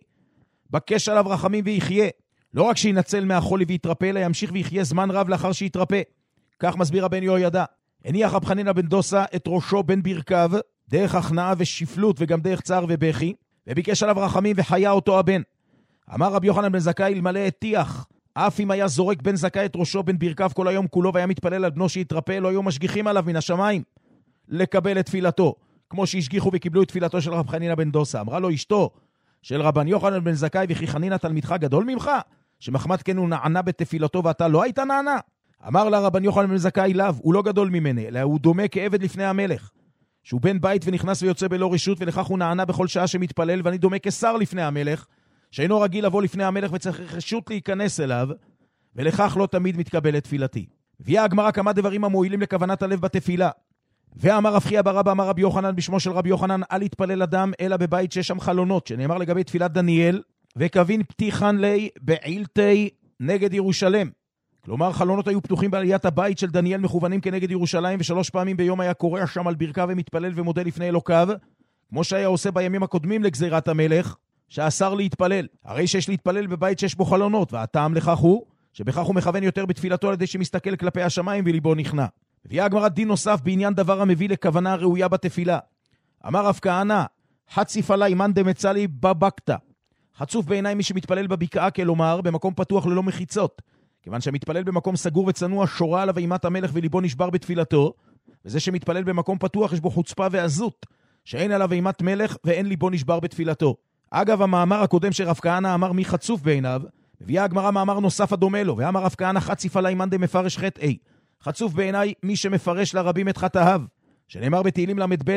בקש עליו רחמים ויחיה. לא רק שינצל מהחולי ויתרפא, אלא ימשיך ויחיה זמן רב לאחר שיתרפא. כך מסביר רבן יהוידע. הניח רב חנינא בן דוסא את ראשו בין ברכיו, דרך הכנעה ושפלות וגם דרך צער ובכי, וביקש עליו רחמים וחיה אותו הבן. אמר רב יוחנן בן זכאי, אלמלא הטיח, אף אם היה זורק בן זכאי את ראשו בין ברכיו כל היום כולו והיה מתפלל על בנו שיתרפא, לא היו משגיחים עליו מן השמיים לקבל את תפילתו, כמו שהשגיחו וקיבלו את תפילתו של רב חנינא בן דוסא. אמרה לו אשתו של רבן יוחנן בן זכאי, וכי חנינא תלמידך גדול ממך, שמחמת כן הוא נענה בתפילתו ואתה לא היית נענה? אמר לה רבן יוחנן בן זכאי, לאו, הוא לא גדול ממני, אלא הוא דומה כעבד לפני המלך, שהוא בן בית ונכנס ויוצא בלא רשות, ולכך הוא נענה בכל שעה שמתפלל, ואני דומה כשר לפני המלך, שאינו רגיל לבוא לפני המלך וצריך רשות להיכנס אליו, ולכך לא תמיד מתקבלת תפילתי. הביאה הגמרא כמה דברים המועילים לכוונת הלב בתפילה. ואמר רב חייא בר אבא אמר רבי יוחנן בשמו של רבי יוחנן, אל יתפלל אדם אלא בבית שיש שם חלונות, שנאמר לגבי תפילת דניאל, וקבין פתיחן לי בעילתי נגד ירושלם. כלומר, חלונות היו פתוחים בעליית הבית של דניאל מכוונים כנגד ירושלים, ו3 פעמים ביום היה קורא שם על ברכיו ומתפלל ומודה לפני אלוקיו, כמו שהיה עושה בימים הקודמים לגזירת המלך, שאסר להתפלל. הרי שיש להתפלל בבית שיש בו חלונות, והטעם לכך הוא שבכך הוא מכוון יותר בתפילתו על ידי שמסתכל כלפי השמיים וליבו נכנע. הביאה הגמרא דין נוסף בעניין דבר המביא לכוונה ראויה בתפילה. אמר רב כהנא, חציף עלי מאן דמצא לי בבקתא. חצוף בעיניי מי שמתפלל בבקעה, כלומר במקום פתוח ללא מחיצות, כיוון שמתפלל במקום סגור וצנוע שורה עליו אימת המלך וליבו נשבר בתפילתו, וזה שמתפלל במקום פתוח יש בו חוצפה ועזות, שאין עליו אימת מלך ואין ליבו נשבר בתפילתו. אגב, המאמר הקודם שרב כהנא אמר מי חצוף בעיניו, הביאה הגמרא מאמר נוסף הדומה לו, ואמר רב כהנא חציף עלי מאן דמפרש חטאי. חצוף בעיניי מי שמפרש לרבים את חטאיו, שנאמר בתהילים ל"ב,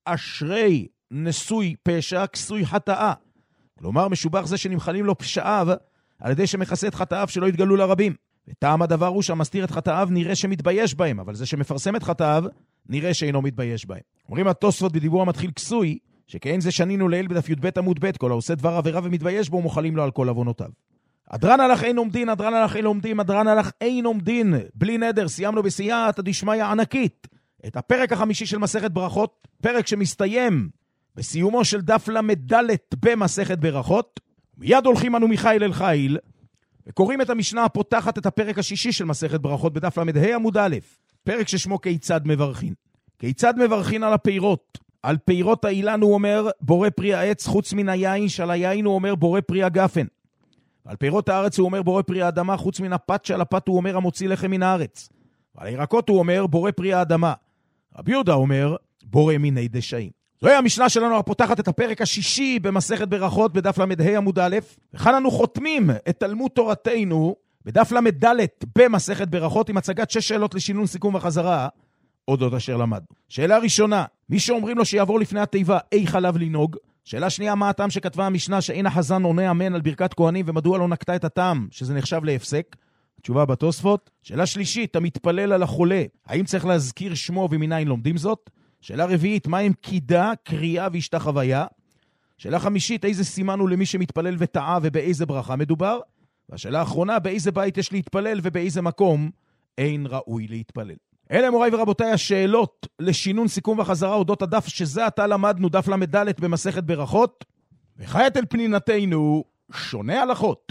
אשרי נשוי פשע כסוי חטאה. כלומר, משובח זה שנמחלים לו פשעיו על ידי שמכסה את חטאיו שלא יתגלו לרבים. וטעם הדבר הוא שהמסתיר את חטאיו נראה שמתבייש בהם, אבל זה שמפרסם את חטאיו נראה שאינו מתבייש בהם. אומרים התוספות בדיבור המתחיל כסוי, שכן זה שנינו לעיל בדף י"ב עמוד ב', כל העושה דבר עבירה ומתבייש בו, מוחלים לו על כל עוונותיו. אדרן הלך אין עומדין, אדרן הלך אין עומדים, אדרן הלך אין עומדין, בלי נדר, סיימנו בסייעתא דשמיא ענקית. את הפרק החמישי של מסכת ברכות, פרק שמסתיים בסיומו של דף למד במסכת ברכות. מיד הולכים אנו מחיל אל חיל, וקוראים את המשנה הפותחת את הפרק השישי של מסכת ברכות בדף למד עמוד א', פרק ששמו כיצד מברכין. כיצד מברכין על הפירות? על פירות האילן הוא אומר בורא פרי העץ חוץ מן היין, שעל היין הוא אומר בורא פרי הגפן. על פירות הארץ הוא אומר בורא פרי האדמה, חוץ מן הפת, שעל הפת הוא אומר המוציא לחם מן הארץ. ועל הירקות הוא אומר בורא פרי האדמה. רבי יהודה אומר בורא מיני דשאים. זוהי המשנה שלנו הפותחת את הפרק השישי במסכת ברכות בדף למד עמוד א', וכאן אנו חותמים את תלמוד תורתנו בדף למד במסכת ברכות עם הצגת 6 שאלות לשינון סיכום וחזרה אודות אשר למדנו. שאלה ראשונה, מי שאומרים לו שיעבור לפני התיבה איך עליו לנהוג? שאלה שנייה, מה הטעם שכתבה המשנה שאין החזן עונה אמן על ברכת כהנים ומדוע לא נקטה את הטעם שזה נחשב להפסק? תשובה בתוספות. שאלה שלישית, המתפלל על החולה, האם צריך להזכיר שמו ומניין לומדים זאת? שאלה רביעית, מה עם קידה, קריאה והשתחוויה? שאלה חמישית, איזה סימן הוא למי שמתפלל וטעה ובאיזה ברכה מדובר? והשאלה האחרונה, באיזה בית יש להתפלל ובאיזה מקום אין ראוי להתפלל. אלה מוריי ורבותיי השאלות לשינון סיכום וחזרה אודות הדף שזה עתה למדנו, דף למד במסכת ברכות. וכעת אל פנינתנו שונה הלכות.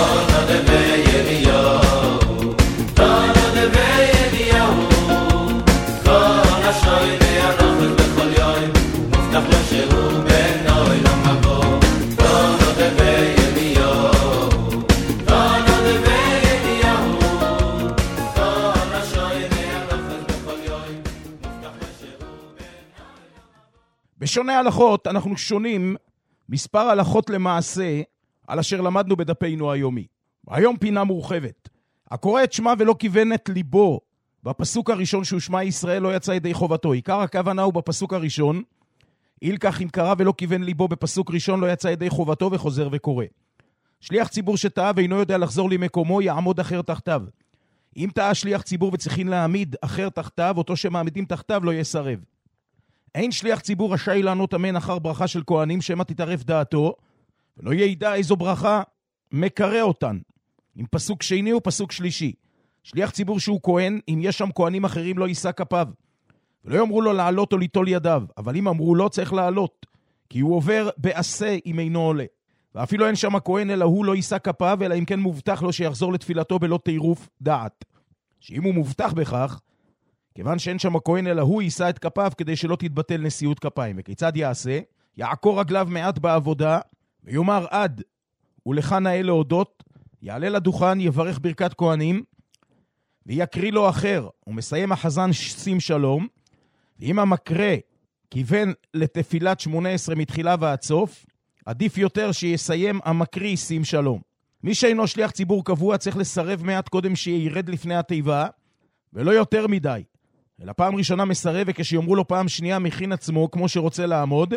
בשונה הלכות אנחנו שונים מספר הלכות למעשה על אשר למדנו בדפינו היומי. היום פינה מורחבת. הקורא את שמה ולא כיוון את ליבו בפסוק הראשון שהוא שמה ישראל לא יצא ידי חובתו. עיקר הכוונה הוא בפסוק הראשון, אילקח אם קרא ולא כיוון ליבו בפסוק ראשון לא יצא ידי חובתו וחוזר וקורא. שליח ציבור שטעה ואינו יודע לחזור למקומו יעמוד אחר תחתיו. אם טעה שליח ציבור וצריכים להעמיד אחר תחתיו, אותו שמעמידים תחתיו לא יסרב. אין שליח ציבור רשאי לענות אמן אחר ברכה של כהנים שמה תתערף דעתו, ולא ידע איזו ברכה מקרא אותן. עם פסוק שני ופסוק שלישי. שליח ציבור שהוא כהן, אם יש שם כהנים אחרים לא יישא כפיו. ולא יאמרו לו לעלות או ליטול ידיו, אבל אם אמרו לו צריך לעלות, כי הוא עובר בעשה אם אינו עולה. ואפילו אין שם כהן אלא הוא לא יישא כפיו, אלא אם כן מובטח לו שיחזור לתפילתו בלא תירוף דעת. שאם הוא מובטח בכך, כיוון שאין שם כהן אלא הוא יישא את כפיו כדי שלא תתבטל נשיאות כפיים. וכיצד יעשה? יעקור רגליו מעט בעבודה, ויאמר עד, ולך נאה להודות, יעלה לדוכן, יברך ברכת כהנים, ויקריא לו אחר, ומסיים החזן שים שלום, ואם המקרא כיוון לתפילת 18 מתחילה ועד סוף, עדיף יותר שיסיים המקריא שים שלום. מי שאינו שליח ציבור קבוע צריך לסרב מעט קודם שירד לפני התיבה, ולא יותר מדי. אלא פעם ראשונה מסרב, וכשיאמרו לו פעם שנייה מכין עצמו כמו שרוצה לעמוד,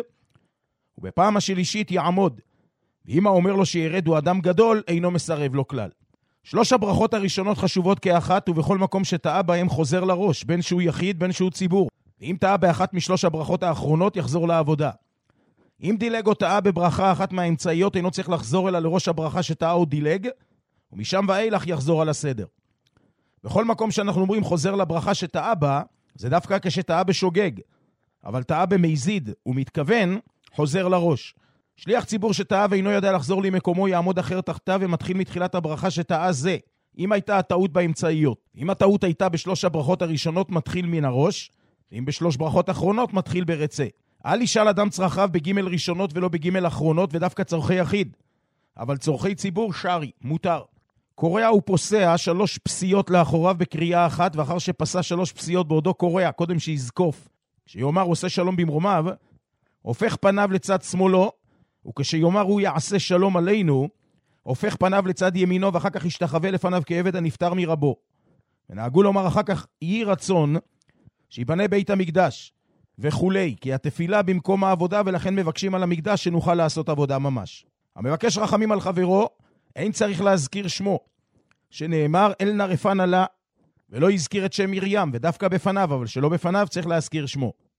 ובפעם השלישית יעמוד. ואם האומר לו שירד הוא אדם גדול, אינו מסרב לו כלל. 3 הברכות הראשונות חשובות כאחת, ובכל מקום שטעה בהם חוזר לראש, בין שהוא יחיד, בין שהוא ציבור. ואם טעה באחת מ3 הברכות האחרונות, יחזור לעבודה. אם דילג או טעה בברכה אחת מהאמצעיות, אינו צריך לחזור אלא לראש הברכה שטעה או דילג, ומשם ואילך יחזור על הסדר. בכל מקום שאנחנו אומרים חוזר לברכה שטעה בה, זה דווקא כשטעה בשוגג, אבל טעה במזיד, ומתכוון, חוזר לראש. שליח ציבור שטעה ואינו יודע לחזור למקומו, יעמוד אחר תחתיו ומתחיל מתחילת הברכה שטעה זה, אם הייתה הטעות באמצעיות. אם הטעות הייתה ב3 הברכות הראשונות, מתחיל מן הראש, ואם ב3 ברכות אחרונות, מתחיל ברצה. אל ישאל אדם צרכיו בג' ראשונות ולא בג' אחרונות, ודווקא צורכי יחיד. אבל צורכי ציבור שרי, מותר. קורע ופוסע 3 פסיות לאחוריו בקריאה אחת, ואחר שפסע 3 פסיות בעודו קורע, קודם שיזקוף. כשיאמר עושה שלום במרומיו, הופך פניו לצד שמאלו, וכשיאמר הוא יעשה שלום עלינו, הופך פניו לצד ימינו, ואחר כך ישתחווה לפניו כעבד הנפטר מרבו. ונהגו לומר אחר כך, יהי רצון שיבנה בית המקדש וכולי, כי התפילה במקום העבודה, ולכן מבקשים על המקדש שנוכל לעשות עבודה ממש. המבקש רחמים על חברו, אין צריך להזכיר שמו, שנאמר אל נא רפא נא לה, ולא יזכיר את שם מרים, ודווקא בפניו, אבל שלא בפניו צריך להזכיר שמו.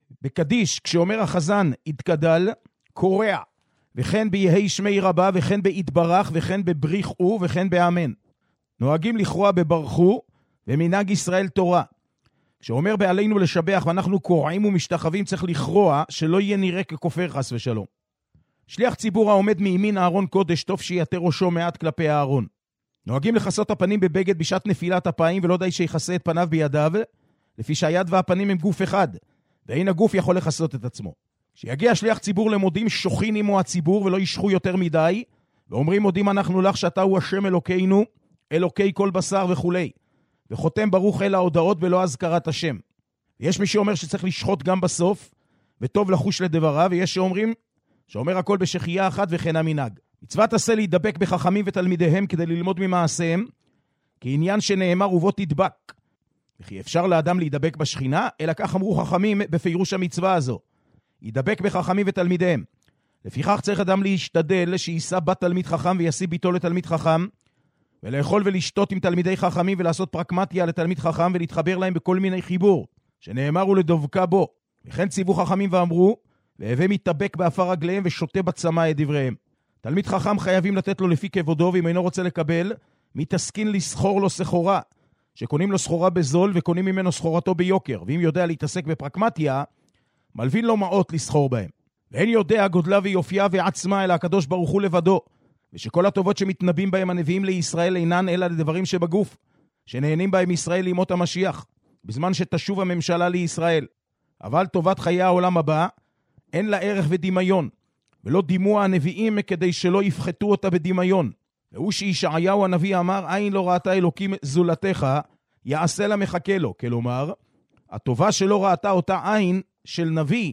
בקדיש, כשאומר החזן, התגדל, קורע, וכן ביהי שמי רבה, וכן בהתברך, וכן בבריחו, וכן באמן. נוהגים לקרוע בברכו, ומנהג ישראל תורה. כשאומר בעלינו לשבח, ואנחנו קורעים ומשתחווים, צריך לקרוע, שלא יהיה נראה ככופר חס ושלום. שליח ציבור העומד מימין הארון קודש, טוב שיתר ראשו מעט כלפי הארון. נוהגים לחסות הפנים בבגד בשעת נפילת הפעים, ולא די שיחסה את פניו בידיו, לפי שהיד והפנים הם גוף אחד, ואין הגוף יכול לחסות את עצמו. כשיגיע שליח ציבור למודים, שוכין עמו הציבור ולא ישחו יותר מדי, ואומרים מודים אנחנו לך שאתה הוא השם אלוקינו, אלוקי כל בשר וכו'. וחותם ברוך אל ההודעות ולא הזכרת השם. יש מי שאומר שצריך לשחוט גם בסוף, וטוב לחוש לדבריו, ויש שאומר הכל בשחייה אחת וכן המנהג. מצוות עשה להידבק בחכמים ותלמידיהם כדי ללמוד ממעשיהם, כי עניין שנאמר ובו תדבק. וכי אפשר לאדם להידבק בשכינה, אלא כך אמרו חכמים בפירוש המצווה הזו. ידבק בחכמים ותלמידיהם. לפיכך צריך אדם להשתדל שישא בת תלמיד חכם וישיא ביתו לתלמיד חכם, ולאכול ולשתות עם תלמידי חכמים ולעשות פרקמטיה לתלמיד חכם ולהתחבר להם בכל מיני חיבור, שנאמר ולדבקה בו. וכן ציוו חכמים ואמרו, והווה מתאבק באפר רגליהם ושותה בצמא את דבריהם. תלמיד חכם חייבים לתת לו לפי כבודו, ואם אינו רוצה לקבל, מתעסקין לסחור לו סחורה, שקונים לו סחורה בזול וקונים ממנו סחורתו ביוקר, ואם יודע להתעסק בפרקמטיה, מלבין לו מעות לסחור בהם. ואין יודע גודלה ויופייה ועצמה אלא הקדוש ברוך הוא לבדו, ושכל הטובות שמתנבאים בהם הנביאים לישראל אינן אלא לדברים שבגוף, שנהנים בהם ישראל לימות המשיח, בזמן שתשוב הממשלה לישראל. אבל טובת חיי העולם הבא, אין לה ערך ודמיון, ולא דימו הנביאים כדי שלא יפחתו אותה בדמיון. והוא שישעיהו הנביא אמר, עין לא ראתה אלוקים זולתך, יעשה לה מחכה לו. כלומר, הטובה שלא ראתה אותה עין של נביא,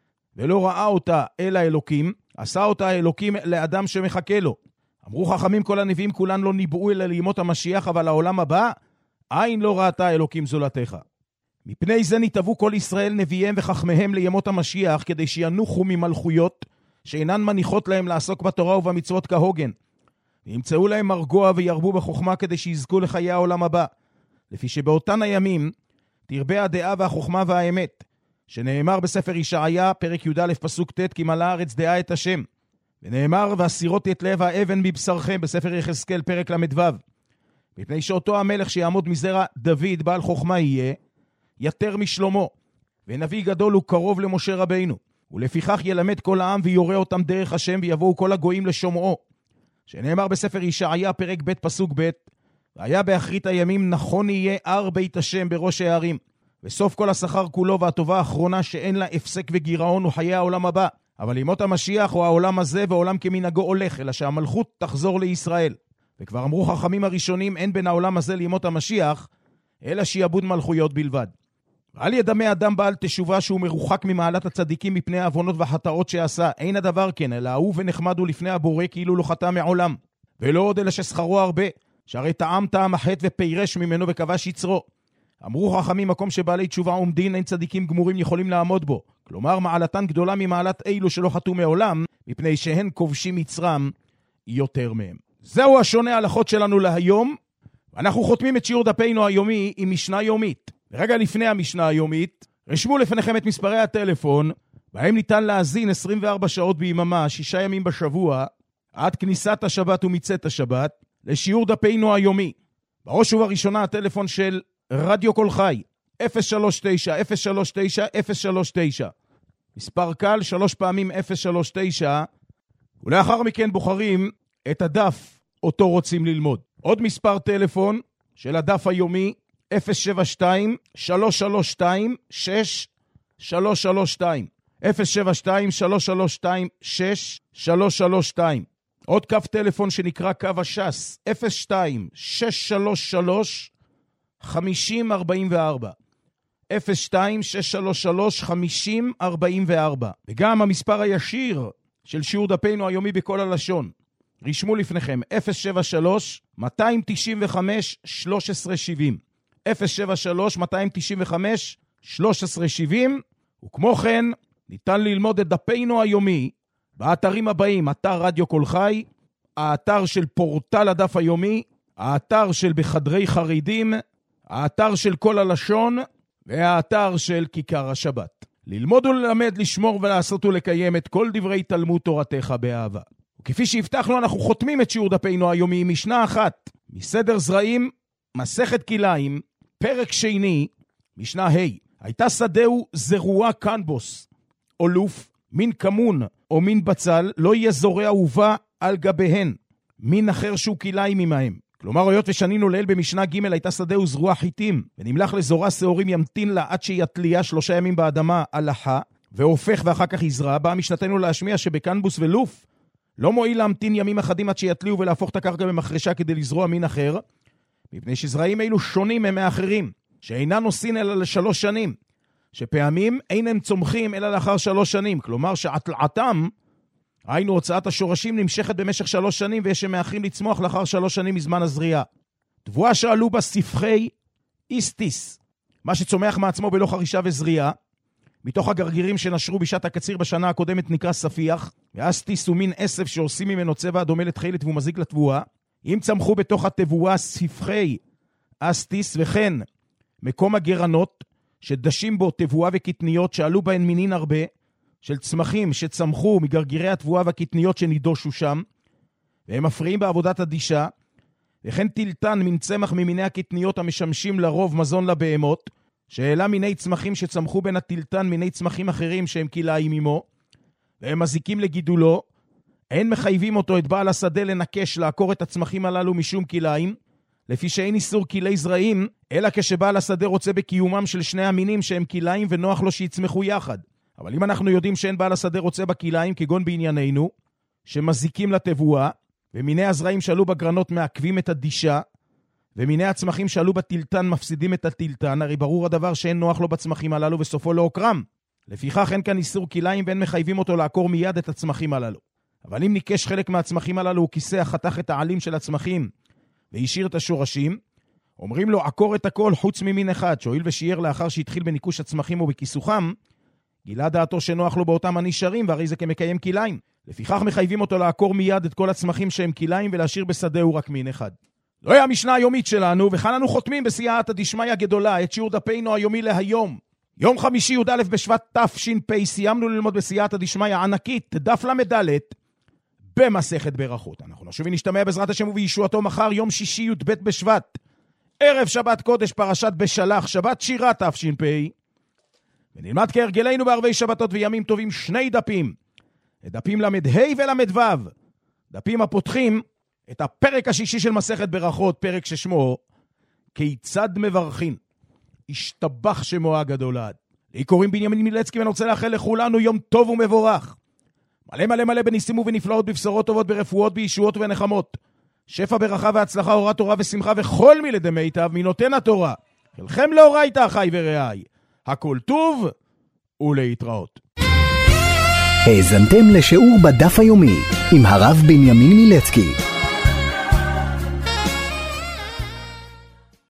ולא ראה אותה אל האלוקים, עשה אותה האלוקים לאדם שמחכה לו. אמרו חכמים כל הנביאים כולן לא ניבאו אלא לימות המשיח, אבל העולם הבא, עין לא ראתה אלוקים זולתך. מפני זה נתאבו כל ישראל נביאיהם וחכמיהם לימות המשיח, כדי שינוחו ממלכויות, שאינן מניחות להם לעסוק בתורה ובמצוות כהוגן. וימצאו להם מרגוע וירבו בחוכמה, כדי שיזכו לחיי העולם הבא. לפי שבאותן הימים תרבה הדעה והחוכמה והאמת, שנאמר בספר ישעיה, פרק י"א פסוק ט', כי מלאה הארץ דעה את השם. ונאמר, והסירות את לב האבן מבשרכם, בספר יחזקאל, פרק ל"ו. מפני שאותו המלך שיעמוד מזרע דוד בעל חוכמה יהיה, יותר משלמה, ונביא גדול הוא קרוב למשה רבינו, ולפיכך ילמד כל העם ויורה אותם דרך השם, ויבואו כל הגויים לשומעו. שנאמר בספר ישעיה, פרק ב' פסוק ב', והיה באחרית הימים נכון יהיה הר בית השם בראש הערים, וסוף כל השכר כולו והטובה האחרונה שאין לה הפסק וגירעון הוא חיי העולם הבא. אבל ימות המשיח הוא העולם הזה, ועולם כמנהגו הולך, אלא שהמלכות תחזור לישראל. וכבר אמרו חכמים הראשונים, אין בין העולם הזה לימות המשיח, אלא שיעבוד מלכויות בלבד. ועל ידמי אדם בעל תשובה שהוא מרוחק ממעלת הצדיקים מפני העוונות והחטאות שעשה, אין הדבר כן, אלא אהוב ונחמד הוא לפני הבורא כאילו לא חטא מעולם. ולא עוד אלא ששכרו הרבה, שהרי טעם טעם החטא ופירש ממנו וכבש יצרו. אמרו חכמים, מקום שבעלי תשובה עומדין, אין צדיקים גמורים יכולים לעמוד בו. כלומר, מעלתן גדולה ממעלת אילו שלא חטאו מעולם, מפני שהן כובשים יצרם יותר מהם. זהו השונה הלכות שלנו להיום. אנחנו חותמים את שיעור דפינו היומי עם משנה יומית. רגע לפני המשנה היומית, רשמו לפניכם את מספרי הטלפון, בהם ניתן להזין 24 שעות ביממה, 6 ימים בשבוע, עד כניסת השבת ומצאת השבת, לשיעור דפינו היומי. בראש ובראשונה הטלפון של רדיו כל חי, 039-039-039. מספר קל, 3 פעמים 039, ולאחר מכן בוחרים את הדף אותו רוצים ללמוד. עוד מספר טלפון של הדף היומי, 072-332-6332. 072-332-6332. עוד קו טלפון שנקרא קו השס, 02-633-5044. 02-633-5044. וגם המספר הישיר של שיעור דפינו היומי בכל הלשון. רשמו לפניכם, 073-295-1370. 073-295-1370. וכמו כן, ניתן ללמוד את דפינו היומי באתרים הבאים: אתר רדיו כל חי, האתר של פורטל הדף היומי, האתר של בחדרי חרדים, האתר של כל הלשון, והאתר של כיכר השבת. ללמוד וללמד, לשמור ולעשות ולקיים את כל דברי תלמוד תורתך באהבה. וכפי שהבטחנו, אנחנו חותמים את שיעור דפינו היומי עם משנה אחת, מסדר זרעים, מסכת כליים, פרק שני, משנה ה'. הייתה שדהו זרוע קנבוס, או לוף, מין כמון או מין בצל, לא יהיה זורע ובא על גביהן, מין אחר שהוא כליים ממהם. כלומר, היות ושנינו ליל במשנה ג' הייתה שדהו זרוע חיטים, ונמלח לזורע שעורים ימתין לה עד שיתליה 3 ימים באדמה הלכה, והופך ואחר כך יזרע. באה משנתנו להשמיע שבקנבוס ולוף, לא מועיל להמתין ימים אחדים עד שיתליו ולהפוך את הקרקע במחרשה כדי לזרוע מין אחר, מפני שזרעים אלו שונים הם מאחרים, שאינם נושאים אלא ל3 שנים, שפעמים אינם צומחים אלא לאחר 3 שנים, כלומר שעתלעתם, היינו הוצאת השורשים נמשכת במשך 3 שנים, ויש שמאחרים לצמוח לאחר 3 שנים מזמן הזריעה. תבואה שעלו בה ספחי איסטיס, מה שצומח מעצמו בלא חרישה וזריעה, מתוך הגרגירים שנשרו בשעת הקציר בשנה הקודמת נקרא ספיח, ואסטיס הוא מין עשב שעושים ממנו צבע הדומה לתחילת והוא מזיק לתבואה. אם צמחו בתוך התבואה ספחי אסטיס, וכן מקום הגרנות שדשים בו תבואה וקטניות שעלו בהן מינין הרבה, של צמחים שצמחו מגרגירי התבואה והקטניות שנידושו שם, והם מפריעים בעבודת הדישה, וכן טילטן מן צמח ממיני הקטניות המשמשים לרוב מזון לבהמות, שאלה מיני צמחים שצמחו בין הטילטן מיני צמחים אחרים שהם כלאיים עמו, והם מזיקים לגידולו, אין מחייבים אותו את בעל השדה לנקש לעקור את הצמחים הללו משום כלאיים, לפי שאין איסור כלי זרעים, אלא כשבעל השדה רוצה בקיומם של 2 המינים שהם כלאיים ונוח לו שיצמחו יחד. אבל אם אנחנו יודעים שאין בעל השדה רוצה בכלאיים, כגון בענייננו, שמזיקים לתבואה, ומיני הזרעים שעלו בגרנות מעכבים את הדישה, ומיני הצמחים שעלו בטילטן מפסידים את הטילטן, הרי ברור הדבר שאין נוח לו בצמחים הללו וסופו לעוקרם. לפיכך אין כאן איסור כלאיים ואין מחייבים אותו לעקור מיד את הצמחים הללו. אבל אם ניקש חלק מהצמחים הללו וכיסח חתך את העלים של הצמחים והשאיר את השורשים, אומרים לו עקור את הכל חוץ ממין אחד, שהואיל ושיער לאחר שהתחיל בניקוש הצמחים ובכיסוחם, גילה דעתו שנוח לו באותם הנשארים, והרי זה כמקיים כליים. לפיכך מחייבים אותו לעקור מיד את כל הצמחים שהם כליים ולהשאיר בשדהו רק מין אחד. לא היה המשנה היומית שלנו, וכאן אנו חותמים בסייעתא דשמיא גדולה את שיעור דפינו היומי להיום. יום חמישי י"א בשבט תש"פ, סיימנו ללמוד בסייעתא דשמיא ענקית, דף ל"ד במסכת ברכות. אנחנו נשוב ונשתמע בעזרת השם ובישועתו מחר, יום שישי י"ב בשבט, ערב שבת קודש, פרשת בשלח, שבת שירה תש"פ, ונלמד כהרגלנו בערבי שבתות וימים טובים 2 דפים, את דפים ל"ה ול"ו, דפים הפותחים את הפרק השישי של מסכת ברכות, פרק ששמו כיצד מברכים, השתבח שמו הגדול עד. לי קוראים בנימין מילצקי, ואני רוצה לאחל לכולנו יום טוב ומבורך, מלא מלא מלא בניסים ובנפלאות, בבשורות טובות, ברפואות, בישועות ונחמות, שפע ברכה והצלחה, אורה תורה ושמחה וכל מילי דמיטב מנותן התורה. חלכם לאורייתא אחי ורעי, הכל טוב ולהתראות. האזנתם לשיעור בדף היומי עם הרב בנימין מילצקי.